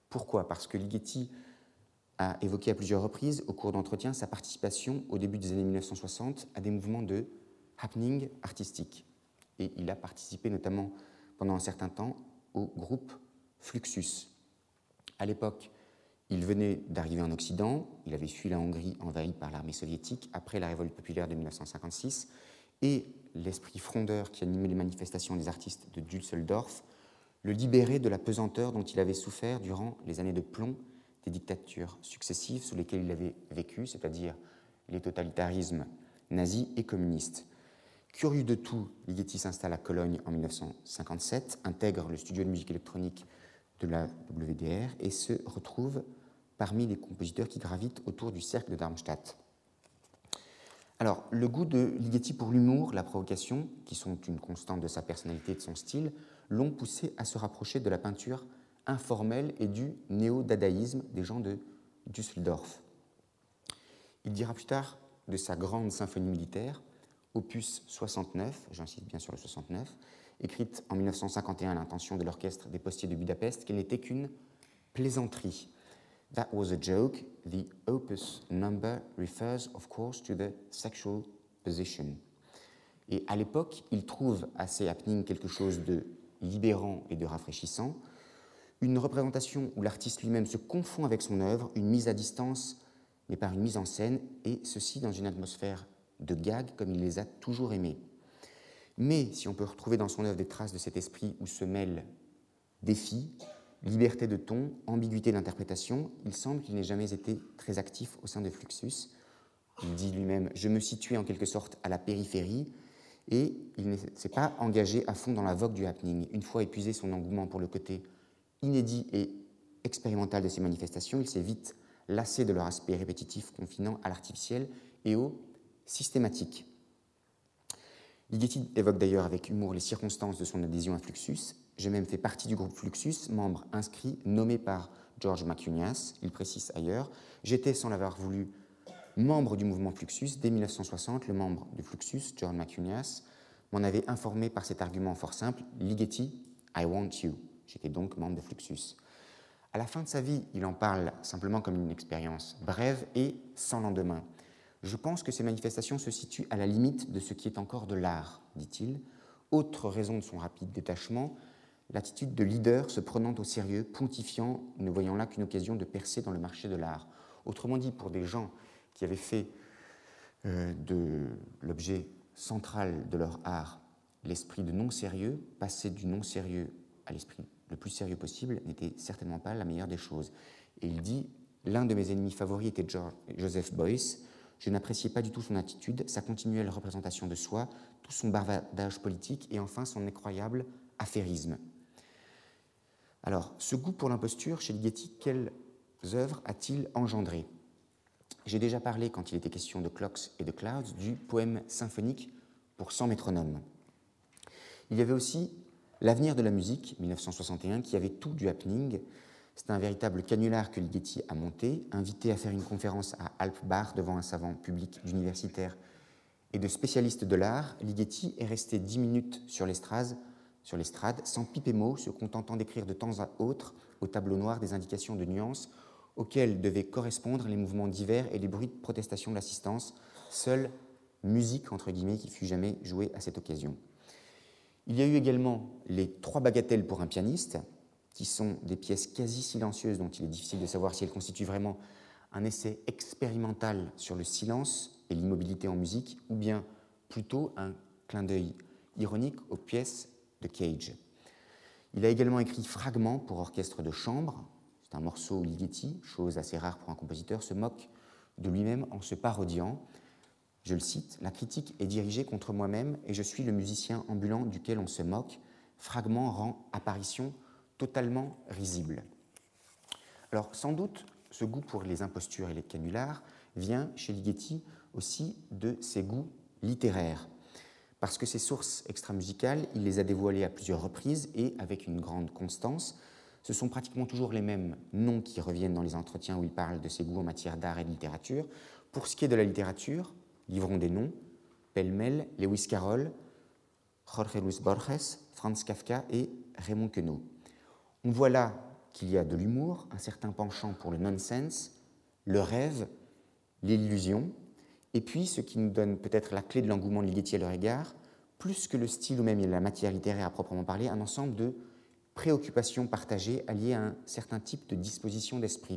Parce que Ligeti a évoqué à plusieurs reprises au cours d'entretiens sa participation au début des années 1960 à des mouvements de happening artistique. Et il a participé notamment pendant un certain temps au groupe Fluxus. À l'époque, il venait d'arriver en Occident, il avait fui la Hongrie envahie par l'armée soviétique après la révolte populaire de 1956, et l'esprit frondeur qui animait les manifestations des artistes de Düsseldorf le libérait de la pesanteur dont il avait souffert durant les années de plomb des dictatures successives sous lesquelles il avait vécu, c'est-à-dire les totalitarismes nazis et communistes. Curieux de tout, Ligeti s'installe à Cologne en 1957, intègre le studio de musique électronique de la WDR et se retrouve parmi les compositeurs qui gravitent autour du cercle de Darmstadt. Alors, le goût de Ligeti pour l'humour, la provocation, qui sont une constante de sa personnalité et de son style, l'ont poussé à se rapprocher de la peinture informelle et du néo-dadaïsme des gens de Düsseldorf. Il dira plus tard de sa grande symphonie militaire, opus 69, j'insiste bien sur le 69, écrite en 1951 à l'intention de l'orchestre des postiers de Budapest, qu'elle n'était qu'une plaisanterie. That was a joke. The opus number refers, of course, to the sexual position. Et à l'époque, il trouve à ces happenings quelque chose de libérant et de rafraîchissant, une représentation où l'artiste lui-même se confond avec son œuvre, une mise à distance, mais par une mise en scène, et ceci dans une atmosphère de gag comme il les a toujours aimés. Mais si on peut retrouver dans son œuvre des traces de cet esprit où se mêlent défi, liberté de ton, ambiguïté d'interprétation, il semble qu'il n'ait jamais été très actif au sein de Fluxus. Il dit lui-même « Je me situais en quelque sorte à la périphérie » et il ne s'est pas engagé à fond dans la vogue du happening. Une fois épuisé son engouement pour le côté inédit et expérimental de ces manifestations, il s'est vite lassé de leur aspect répétitif confinant à l'artificiel et au systématique. Ligeti évoque d'ailleurs avec humour les circonstances de son adhésion à Fluxus. J'ai même fait partie du groupe Fluxus, membre inscrit, nommé par George Maciunias. Il précise ailleurs « J'étais, sans l'avoir voulu, membre du mouvement Fluxus. Dès 1960, le membre de Fluxus, George Maciunias, m'en avait informé par cet argument fort simple « Ligeti, I want you ». J'étais donc membre de Fluxus. À la fin de sa vie, il en parle simplement comme une expérience brève et sans lendemain. Je pense que ces manifestations se situent à la limite de ce qui est encore de l'art, dit-il. Autre raison de son rapide détachement, l'attitude de leader se prenant au sérieux, pontifiant, ne voyant là qu'une occasion de percer dans le marché de l'art. Autrement dit, pour des gens qui avaient fait de l'objet central de leur art l'esprit de non-sérieux, passer du non-sérieux à l'esprit le plus sérieux possible n'était certainement pas la meilleure des choses. Et il dit « L'un de mes ennemis favoris était Joseph Beuys. Je n'appréciais pas du tout son attitude, sa continuelle représentation de soi, tout son bavardage politique et enfin son incroyable affairisme. » Alors, ce goût pour l'imposture, chez Ligeti, quelles œuvres a-t-il engendré ? J'ai déjà parlé, quand il était question de Clocks et de Clouds, du poème symphonique pour 100 métronomes. Il y avait aussi L'avenir de la musique, 1961, qui avait tout du happening. C'est un véritable canular que Ligeti a monté, invité à faire une conférence à Alpbach devant un savant public d'universitaires et de spécialistes de l'art. Ligeti est resté 10 minutes sur l'estrade, sans pipe et mot, se contentant d'écrire de temps à autre au tableau noir des indications de nuances auxquelles devaient correspondre les mouvements divers et les bruits de protestation de l'assistance, seule musique, entre guillemets, qui fut jamais jouée à cette occasion. Il y a eu également les 3 bagatelles pour un pianiste, qui sont des pièces quasi silencieuses dont il est difficile de savoir si elles constituent vraiment un essai expérimental sur le silence et l'immobilité en musique, ou bien plutôt un clin d'œil ironique aux pièces de Cage. Il a également écrit Fragments pour orchestre de chambre. C'est un morceau où Ligeti, chose assez rare pour un compositeur, se moque de lui-même en se parodiant. Je le cite, « La critique est dirigée contre moi-même et je suis le musicien ambulant duquel on se moque. Fragment rend apparition totalement risible. » Alors, sans doute, ce goût pour les impostures et les canulars vient chez Ligeti aussi de ses goûts littéraires, parce que ses sources extramusicales, il les a dévoilées à plusieurs reprises et avec une grande constance. Ce sont pratiquement toujours les mêmes noms qui reviennent dans les entretiens où il parle de ses goûts en matière d'art et de littérature. Pour ce qui est de la littérature, livrons des noms, pêle-mêle, Lewis Carroll, Jorge Luis Borges, Franz Kafka et Raymond Queneau. On voit là qu'il y a de l'humour, un certain penchant pour le nonsense, le rêve, l'illusion, et puis ce qui nous donne peut-être la clé de l'engouement de Ligeti à leur égard, plus que le style ou même la matière littéraire à proprement parler, un ensemble de préoccupations partagées alliées à un certain type de disposition d'esprit.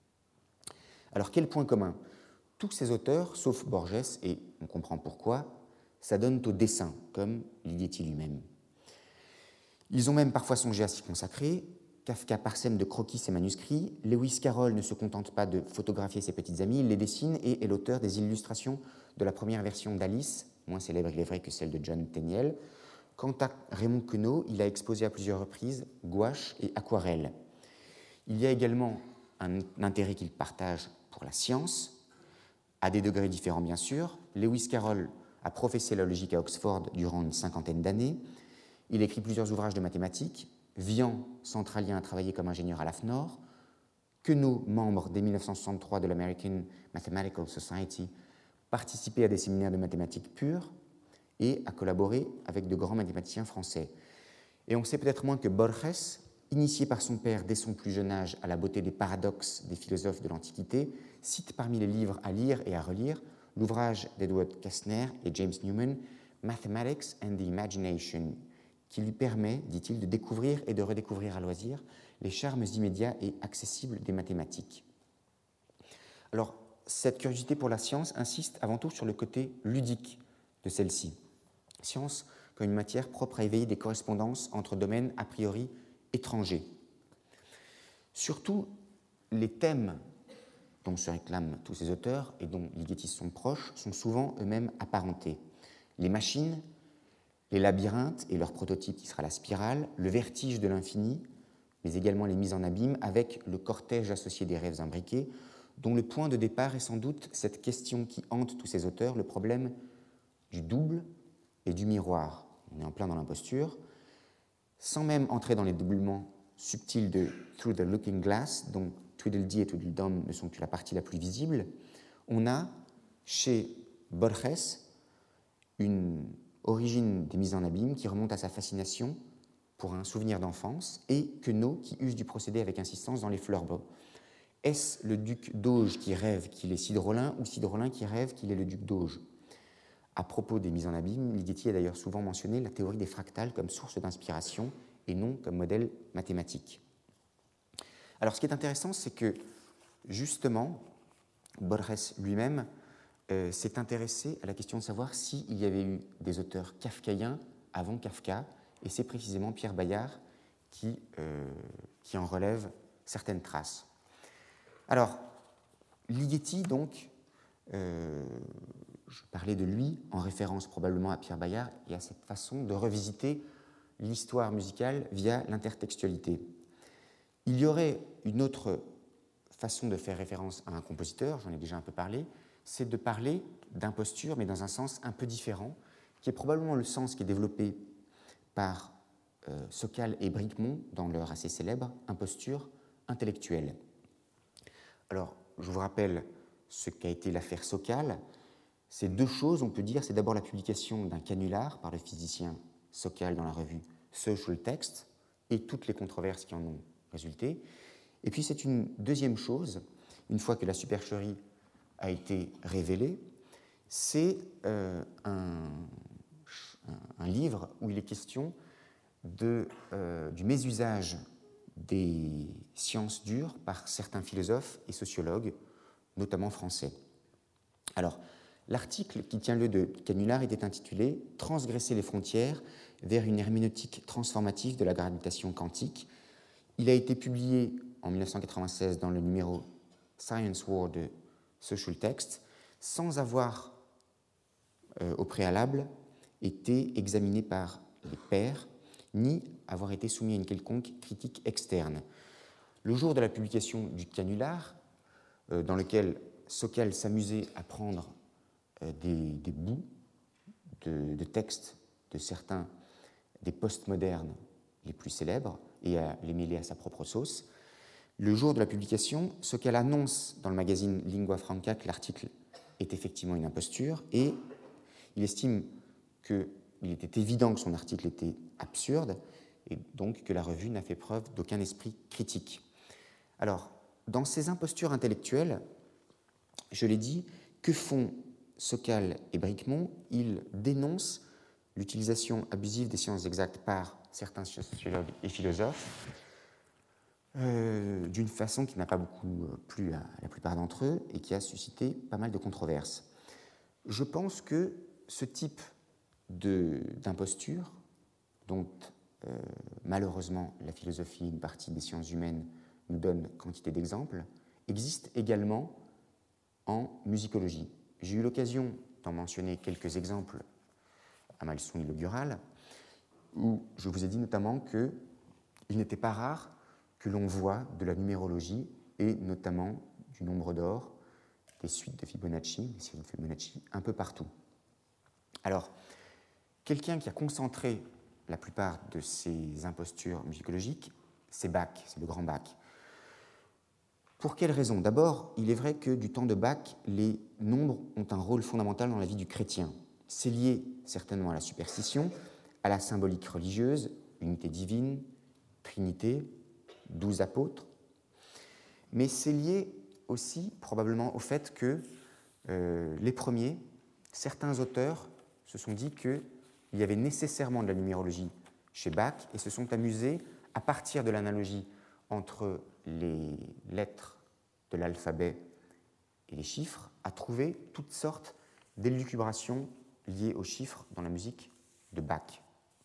Alors quel point commun? Tous ces auteurs, sauf Borges, et on comprend pourquoi, s'adonnent au dessin, comme Ligeti lui-même. Ils ont même parfois songé à s'y consacrer. Kafka parsème de croquis ses manuscrits. Lewis Carroll ne se contente pas de photographier ses petites amies, il les dessine et est l'auteur des illustrations de la première version d'Alice, moins célèbre il est vrai que celle de John Tenniel. Quant à Raymond Queneau, il a exposé à plusieurs reprises gouache et aquarelle. Il y a également un intérêt qu'il partage pour la science, à des degrés différents bien sûr. Lewis Carroll a professé la logique à Oxford durant une 50aine d'années. Il a écrit plusieurs ouvrages de mathématiques. Vian, centralien, a travaillé comme ingénieur à l'AFNOR. Queneau, membre dès 1963 de l'American Mathematical Society, participait à des séminaires de mathématiques pures et a collaboré avec de grands mathématiciens français. Et on sait peut-être moins que Borges, initié par son père dès son plus jeune âge à la beauté des paradoxes des philosophes de l'Antiquité, cite parmi les livres à lire et à relire l'ouvrage d'Edward Kastner et James Newman, Mathematics and the Imagination, qui lui permet, dit-il, de découvrir et de redécouvrir à loisir les charmes immédiats et accessibles des mathématiques. Alors, cette curiosité pour la science insiste avant tout sur le côté ludique de celle-ci. Science comme une matière propre à éveiller des correspondances entre domaines a priori étrangers. Surtout, les thèmes dont se réclament tous ces auteurs et dont Ligeti sont proches sont souvent eux-mêmes apparentés. Les machines, les labyrinthes et leur prototype qui sera la spirale, le vertige de l'infini, mais également les mises en abîme avec le cortège associé des rêves imbriqués, dont le point de départ est sans doute cette question qui hante tous ces auteurs, le problème du double et du miroir. On est en plein dans l'imposture, sans même entrer dans les doublements subtils de Through the Looking Glass, dont Tweedledee et Tweedledum ne sont que la partie la plus visible. On a chez Borges une origine des mises en abîme qui remonte à sa fascination pour un souvenir d'enfance et Queneau qui use du procédé avec insistance dans les fleurs bleues. Est-ce le duc d'Auge qui rêve qu'il est Cidrolin ou Cidrolin qui rêve qu'il est le duc d'Auge? À propos des mises en abîme, Ligeti a d'ailleurs souvent mentionné la théorie des fractales comme source d'inspiration et non comme modèle mathématique. Alors ce qui est intéressant, c'est que justement, Borges lui-même s'est intéressé à la question de savoir s'il y avait eu des auteurs kafkaïens avant Kafka, et c'est précisément Pierre Bayard qui en relève certaines traces. Alors, Ligeti, donc, je parlais de lui en référence probablement à Pierre Bayard et à cette façon de revisiter l'histoire musicale via l'intertextualité. Il y aurait une autre façon de faire référence à un compositeur, j'en ai déjà un peu parlé, c'est de parler d'imposture, mais dans un sens un peu différent, qui est probablement le sens qui est développé par Sokal et Bricmont dans leur assez célèbre imposture intellectuelle. Alors, je vous rappelle ce qu'a été l'affaire Sokal. Ces deux choses, on peut dire, c'est d'abord la publication d'un canular par le physicien Sokal dans la revue Social Text et toutes les controverses qui en ont résulté. Et puis c'est une deuxième chose, une fois que la supercherie a été révélée, c'est un livre où il est question du mésusage des sciences dures par certains philosophes et sociologues, notamment français. Alors, L'article qui tient lieu de canular était intitulé « Transgresser les frontières vers une herméneutique transformative de la gravitation quantique ». Il a été publié en 1996 dans le numéro Science War de Social Text, sans avoir au préalable été examiné par les pairs, ni avoir été soumis à une quelconque critique externe. Le jour de la publication du canular, dans lequel Sokal s'amusait à prendre des bouts de textes de certains des postmodernes les plus célèbres et à les mêler à sa propre sauce, le jour de la publication, Sokal annonce dans le magazine Lingua Franca que l'article est effectivement une imposture et il estime qu'il était évident que son article était absurde et donc que la revue n'a fait preuve d'aucun esprit critique. Alors, dans ces impostures intellectuelles, je l'ai dit, que font Sokal et Bricmont? Ils dénoncent l'utilisation abusive des sciences exactes par certains sociologues et philosophes d'une façon qui n'a pas beaucoup plu à la plupart d'entre eux et qui a suscité pas mal de controverses. Je pense que ce type d'imposture, dont malheureusement la philosophie et une partie des sciences humaines nous donne quantité d'exemples, existe également en musicologie. J'ai eu l'occasion d'en mentionner quelques exemples à ma leçon inaugurale, où je vous ai dit notamment qu'il n'était pas rare que l'on voit de la numérologie et notamment du nombre d'or, des suites de Fibonacci, des séries de Fibonacci, un peu partout. Alors, quelqu'un qui a concentré la plupart de ces impostures musicologiques, c'est Bach, c'est le grand Bach. Pour quelles raisons? D'abord, il est vrai que du temps de Bach, les nombres ont un rôle fondamental dans la vie du chrétien. C'est lié certainement à la superstition, à la symbolique religieuse, unité divine, trinité, 12 apôtres, mais c'est lié aussi probablement au fait que les premiers, certains auteurs se sont dit qu'il y avait nécessairement de la numérologie chez Bach et se sont amusés, à partir de l'analogie entre les lettres de l'alphabet et les chiffres, à trouver toutes sortes d'élucubrations liées aux chiffres dans la musique de Bach.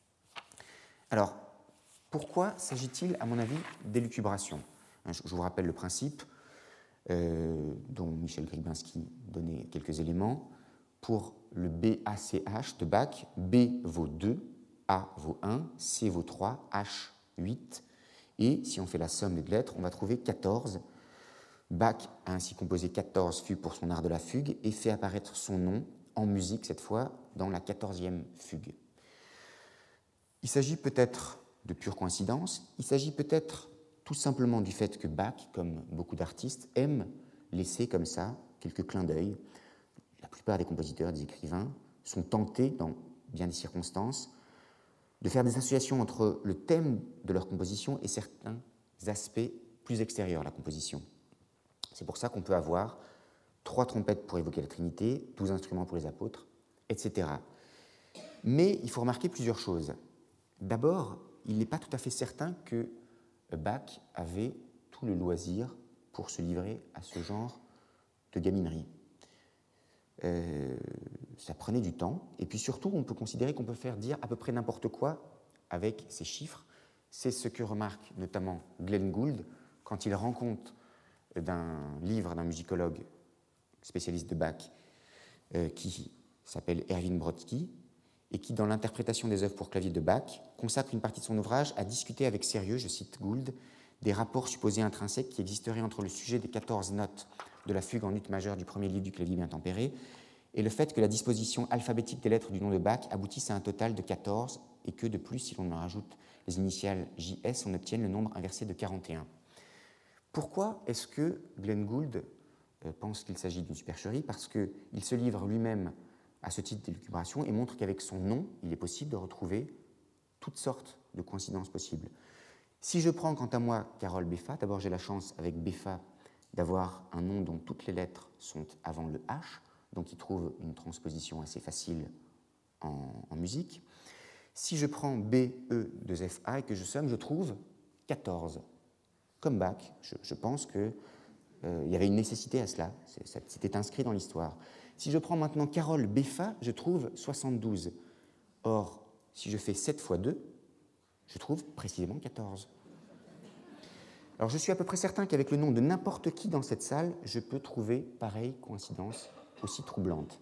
Alors, pourquoi s'agit-il, à mon avis, d'élucubration? Je vous rappelle le principe dont Michel Grybinski donnait quelques éléments. Pour le BACH de Bach, B vaut 2, A vaut 1, C vaut 3, H 8, et si on fait la somme des lettres, on va trouver 14. Bach a ainsi composé 14 fugues pour son art de la fugue et fait apparaître son nom en musique, cette fois, dans la 14e fugue. Il s'agit peut-être de pure coïncidence, il s'agit peut-être tout simplement du fait que Bach, comme beaucoup d'artistes, aime laisser comme ça quelques clins d'œil. La plupart des compositeurs, des écrivains, sont tentés, dans bien des circonstances, de faire des associations entre le thème de leur composition et certains aspects plus extérieurs à la composition. C'est pour ça qu'on peut avoir 3 trompettes pour évoquer la Trinité, 12 instruments pour les apôtres, etc. Mais il faut remarquer plusieurs choses. D'abord, il n'est pas tout à fait certain que Bach avait tout le loisir pour se livrer à ce genre de gaminerie. Ça prenait du temps, et puis surtout, on peut considérer qu'on peut faire dire à peu près n'importe quoi avec ces chiffres. C'est ce que remarque notamment Glenn Gould quand il rend compte d'un livre d'un musicologue spécialiste de Bach qui s'appelle Erwin Brodsky et qui, dans l'interprétation des œuvres pour clavier de Bach, consacre une partie de son ouvrage à discuter avec sérieux, je cite Gould, des rapports supposés intrinsèques qui existeraient entre le sujet des 14 notes de la fugue en ut majeure du premier livre du clavier bien tempéré et le fait que la disposition alphabétique des lettres du nom de Bach aboutisse à un total de 14 et que, de plus, si l'on en rajoute les initiales JS, on obtienne le nombre inversé de 41. Pourquoi est-ce que Glenn Gould pense qu'il s'agit d'une supercherie? Parce qu'il se livre lui-même à ce type d'élucubration et montre qu'avec son nom, il est possible de retrouver toutes sortes de coïncidences possibles. Si je prends quant à moi Carole Beffa, d'abord j'ai la chance avec Beffa d'avoir un nom dont toutes les lettres sont avant le H, donc il trouve une transposition assez facile en musique. Si je prends B, E, 2 F, A et que je somme, je trouve 14. Comme Bach, je pense que il y avait une nécessité à cela, c'était inscrit dans l'histoire. Si je prends maintenant Carole Beffa, je trouve 72. Or, si je fais 7 fois 2, je trouve précisément 14. Alors je suis à peu près certain qu'avec le nom de n'importe qui dans cette salle, je peux trouver pareille coïncidence aussi troublante.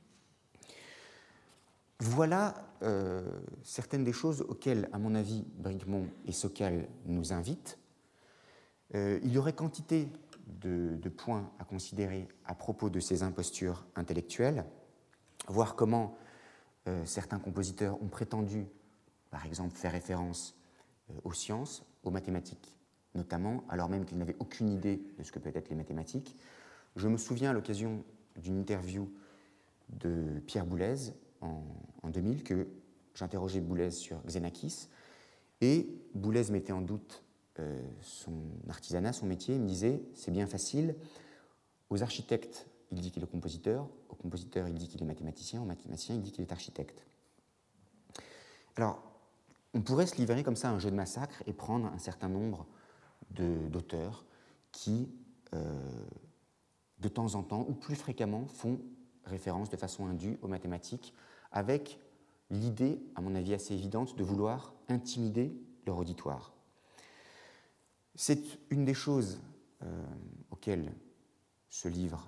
Voilà certaines des choses auxquelles, à mon avis, Bricmont et Sokal nous invitent. Il y aurait quantité de points à considérer à propos de ces impostures intellectuelles, voir comment certains compositeurs ont prétendu, par exemple, faire référence aux sciences, aux mathématiques notamment, alors même qu'ils n'avaient aucune idée de ce que peuvent être les mathématiques. Je me souviens à l'occasion d'une interview de Pierre Boulez en 2000 que j'interrogeais Boulez sur Xenakis, et Boulez mettait en doute son artisanat, son métier. Il me disait « c'est bien facile, aux architectes il dit qu'il est compositeur, au compositeur il dit qu'il est mathématicien, au mathématicien il dit qu'il est architecte ». Alors, on pourrait se livrer comme ça à un jeu de massacre et prendre un certain nombre d'auteurs qui, de temps en temps, ou plus fréquemment, font référence de façon indue aux mathématiques, avec l'idée, à mon avis assez évidente, de vouloir intimider leur auditoire. C'est une des choses auxquelles se livre,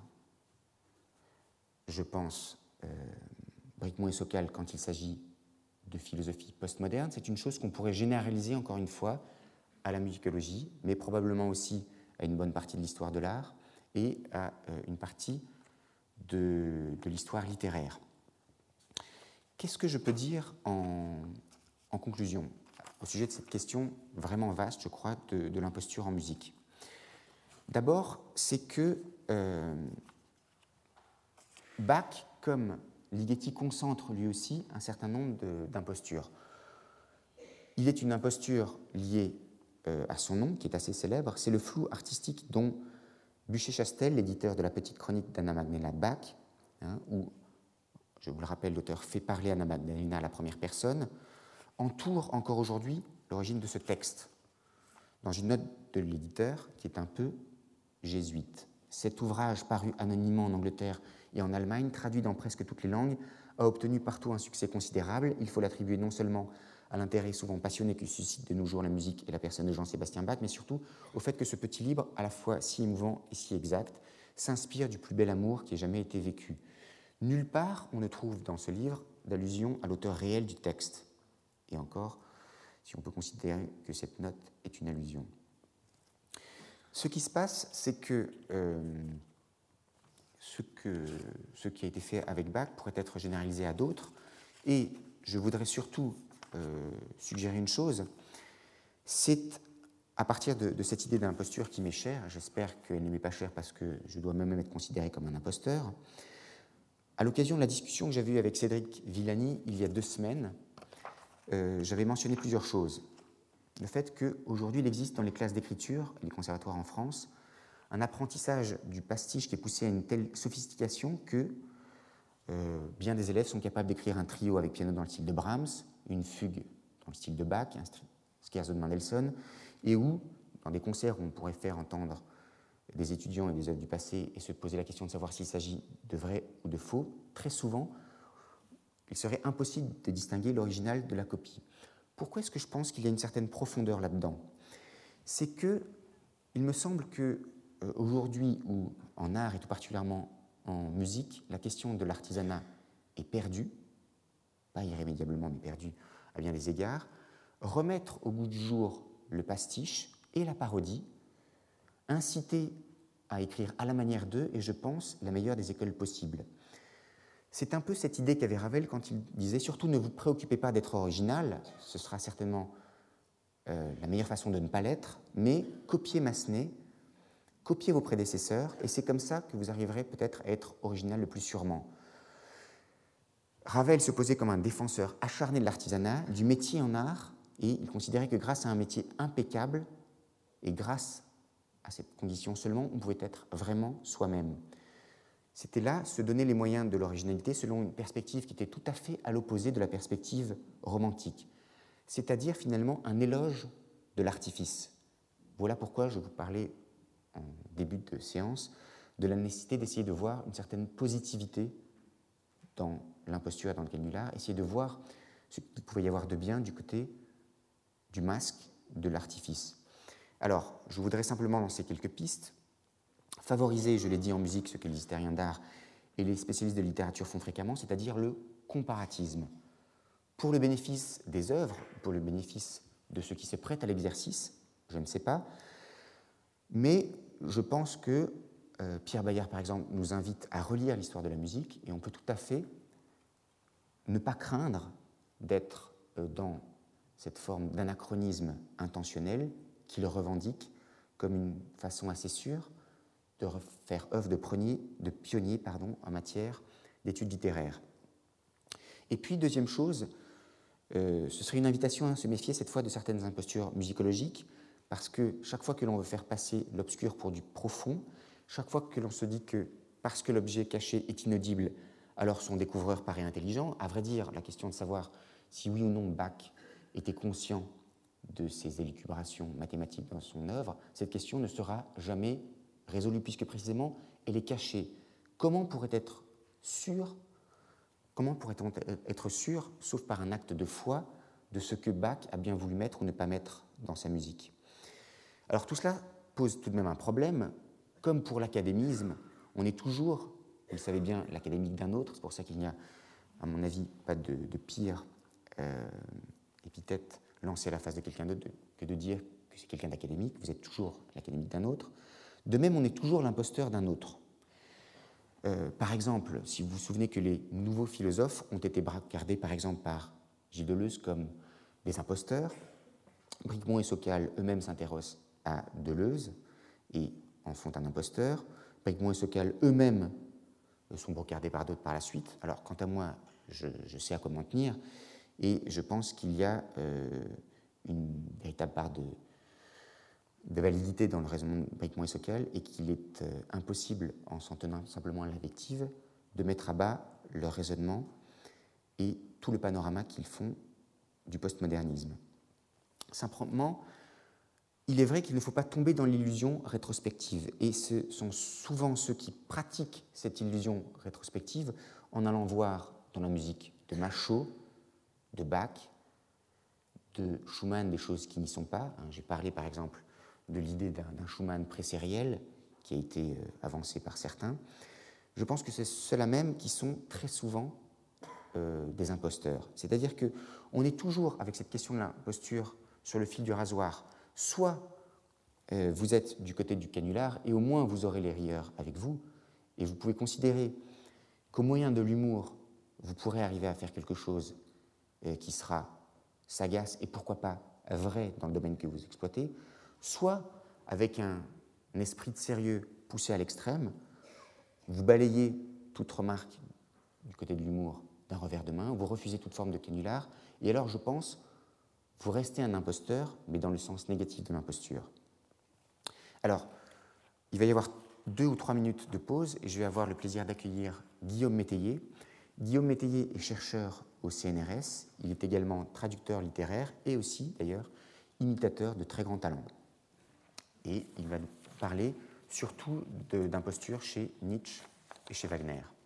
je pense, Bricmont et Sokal quand il s'agit de philosophie postmoderne. C'est une chose qu'on pourrait généraliser, encore une fois, à la musicologie, mais probablement aussi à une bonne partie de l'histoire de l'art et à une partie de l'histoire littéraire. Qu'est-ce que je peux dire en conclusion au sujet de cette question vraiment vaste, je crois, de l'imposture en musique? D'abord, c'est que Bach, comme Ligeti, concentre lui aussi un certain nombre d'impostures. Il est une imposture liée à son nom, qui est assez célèbre, c'est le flou artistique dont Buchet-Chastel, l'éditeur de la petite chronique d'Anna Magdalena de Bach, où, je vous le rappelle, l'auteur fait parler Anna Magdalena à la première personne, entoure encore aujourd'hui l'origine de ce texte, dans une note de l'éditeur qui est un peu jésuite. Cet ouvrage, paru anonymement en Angleterre et en Allemagne, traduit dans presque toutes les langues, a obtenu partout un succès considérable. Il faut l'attribuer non seulement à l'intérêt souvent passionné que suscite de nos jours la musique et la personne de Jean-Sébastien Bach, mais surtout au fait que ce petit livre, à la fois si émouvant et si exact, s'inspire du plus bel amour qui ait jamais été vécu. Nulle part on ne trouve dans ce livre d'allusion à l'auteur réel du texte. Et encore, si on peut considérer que cette note est une allusion. Ce qui se passe, c'est que ce qui a été fait avec Bach pourrait être généralisé à d'autres. Et je voudrais surtout suggérer une chose, c'est à partir de cette idée d'imposture qui m'est chère, j'espère qu'elle ne m'est pas chère parce que je dois même être considéré comme un imposteur, à l'occasion de la discussion que j'avais eue avec Cédric Villani il y a 2 semaines, j'avais mentionné plusieurs choses. Le fait qu'aujourd'hui, il existe dans les classes d'écriture, les conservatoires en France, un apprentissage du pastiche qui est poussé à une telle sophistication que bien des élèves sont capables d'écrire un trio avec piano dans le style de Brahms, une fugue dans le style de Bach, un scherzo de Mendelssohn, et où, dans des concerts où on pourrait faire entendre des étudiants et des œuvres du passé et se poser la question de savoir s'il s'agit de vrai ou de faux, très souvent, il serait impossible de distinguer l'original de la copie. Pourquoi est-ce que je pense qu'il y a une certaine profondeur là-dedans? C'est que, il me semble que aujourd'hui, où en art et tout particulièrement en musique, la question de l'artisanat est perdue, pas irrémédiablement, mais perdue à bien des égards, remettre au goût du jour le pastiche et la parodie, inciter à écrire à la manière d'eux, et je pense la meilleure des écoles possibles. C'est un peu cette idée qu'avait Ravel quand il disait « Surtout ne vous préoccupez pas d'être original, ce sera certainement la meilleure façon de ne pas l'être, mais copiez Massenet, copiez vos prédécesseurs, et c'est comme ça que vous arriverez peut-être à être original le plus sûrement. » Ravel se posait comme un défenseur acharné de l'artisanat, du métier en art, et il considérait que grâce à un métier impeccable, et grâce à cette condition seulement, on pouvait être vraiment soi-même. C'était là se donner les moyens de l'originalité selon une perspective qui était tout à fait à l'opposé de la perspective romantique, c'est-à-dire finalement un éloge de l'artifice. Voilà pourquoi je vous parlais en début de séance, de la nécessité d'essayer de voir une certaine positivité dans l'imposture et dans le canular, essayer de voir ce qu'il pouvait y avoir de bien du côté du masque, de l'artifice. Alors, je voudrais simplement lancer quelques pistes. Favoriser, je l'ai dit en musique, ce que les historiens d'art et les spécialistes de littérature font fréquemment, c'est-à-dire le comparatisme. Pour le bénéfice des œuvres, pour le bénéfice de ceux qui se prêtent à l'exercice, je ne sais pas, mais je pense que Pierre Bayard, par exemple, nous invite à relire l'histoire de la musique et on peut tout à fait ne pas craindre d'être dans cette forme d'anachronisme intentionnel qui le revendique comme une façon assez sûre de faire œuvre de pionnier en matière d'études littéraires. Et puis, deuxième chose, ce serait une invitation à se méfier cette fois de certaines impostures musicologiques, parce que chaque fois que l'on veut faire passer l'obscur pour du profond, chaque fois que l'on se dit que parce que l'objet caché est inaudible, alors son découvreur paraît intelligent, à vrai dire, la question de savoir si oui ou non Bach était conscient de ces élucubrations mathématiques dans son œuvre, cette question ne sera jamais résolue, puisque précisément elle est cachée. Comment pourrait-on être sûr, sauf par un acte de foi, de ce que Bach a bien voulu mettre ou ne pas mettre dans sa musique? Alors tout cela pose tout de même un problème. Comme pour l'académisme, on est toujours, vous le savez bien, l'académique d'un autre, c'est pour ça qu'il n'y a, à mon avis, pas de pire épithète lancée à la face de quelqu'un d'autre que de dire que c'est quelqu'un d'académique, vous êtes toujours l'académique d'un autre. De même, on est toujours l'imposteur d'un autre. Par exemple, si vous vous souvenez que les nouveaux philosophes ont été bracardés, par exemple, par Gilles Deleuze comme des imposteurs, Bricmont et Sokal eux-mêmes s'intéressent à Deleuze et en font un imposteur. Bricmont et Sokal eux-mêmes sont brocardés par d'autres par la suite. Alors, quant à moi, je sais à quoi m'en tenir et je pense qu'il y a une véritable part de validité dans le raisonnement de Bricmont et Sokal et qu'il est impossible, en s'en tenant simplement à l'invective, de mettre à bas leur raisonnement et tout le panorama qu'ils font du postmodernisme. Simplement, il est vrai qu'il ne faut pas tomber dans l'illusion rétrospective et ce sont souvent ceux qui pratiquent cette illusion rétrospective en allant voir dans la musique de Machaut, de Bach, de Schumann des choses qui n'y sont pas. J'ai parlé par exemple de l'idée d'un Schumann pré-sériel qui a été avancé par certains. Je pense que c'est ceux-là même qui sont très souvent des imposteurs. C'est-à-dire qu'on est toujours avec cette question de l'imposture sur le fil du rasoir. Soit vous êtes du côté du canular et au moins vous aurez les rieurs avec vous et vous pouvez considérer qu'au moyen de l'humour, vous pourrez arriver à faire quelque chose qui sera sagace et pourquoi pas vrai dans le domaine que vous exploitez, soit avec un esprit de sérieux poussé à l'extrême, vous balayez toute remarque du côté de l'humour d'un revers de main, vous refusez toute forme de canular, et alors je pense, vous restez un imposteur, mais dans le sens négatif de l'imposture. Alors, il va y avoir 2 ou 3 minutes de pause, et je vais avoir le plaisir d'accueillir Guillaume Métayer. Guillaume Métayer est chercheur au CNRS, il est également traducteur littéraire et aussi, d'ailleurs, imitateur de très grands talents. Et il va nous parler surtout d'imposture chez Nietzsche et chez Wagner.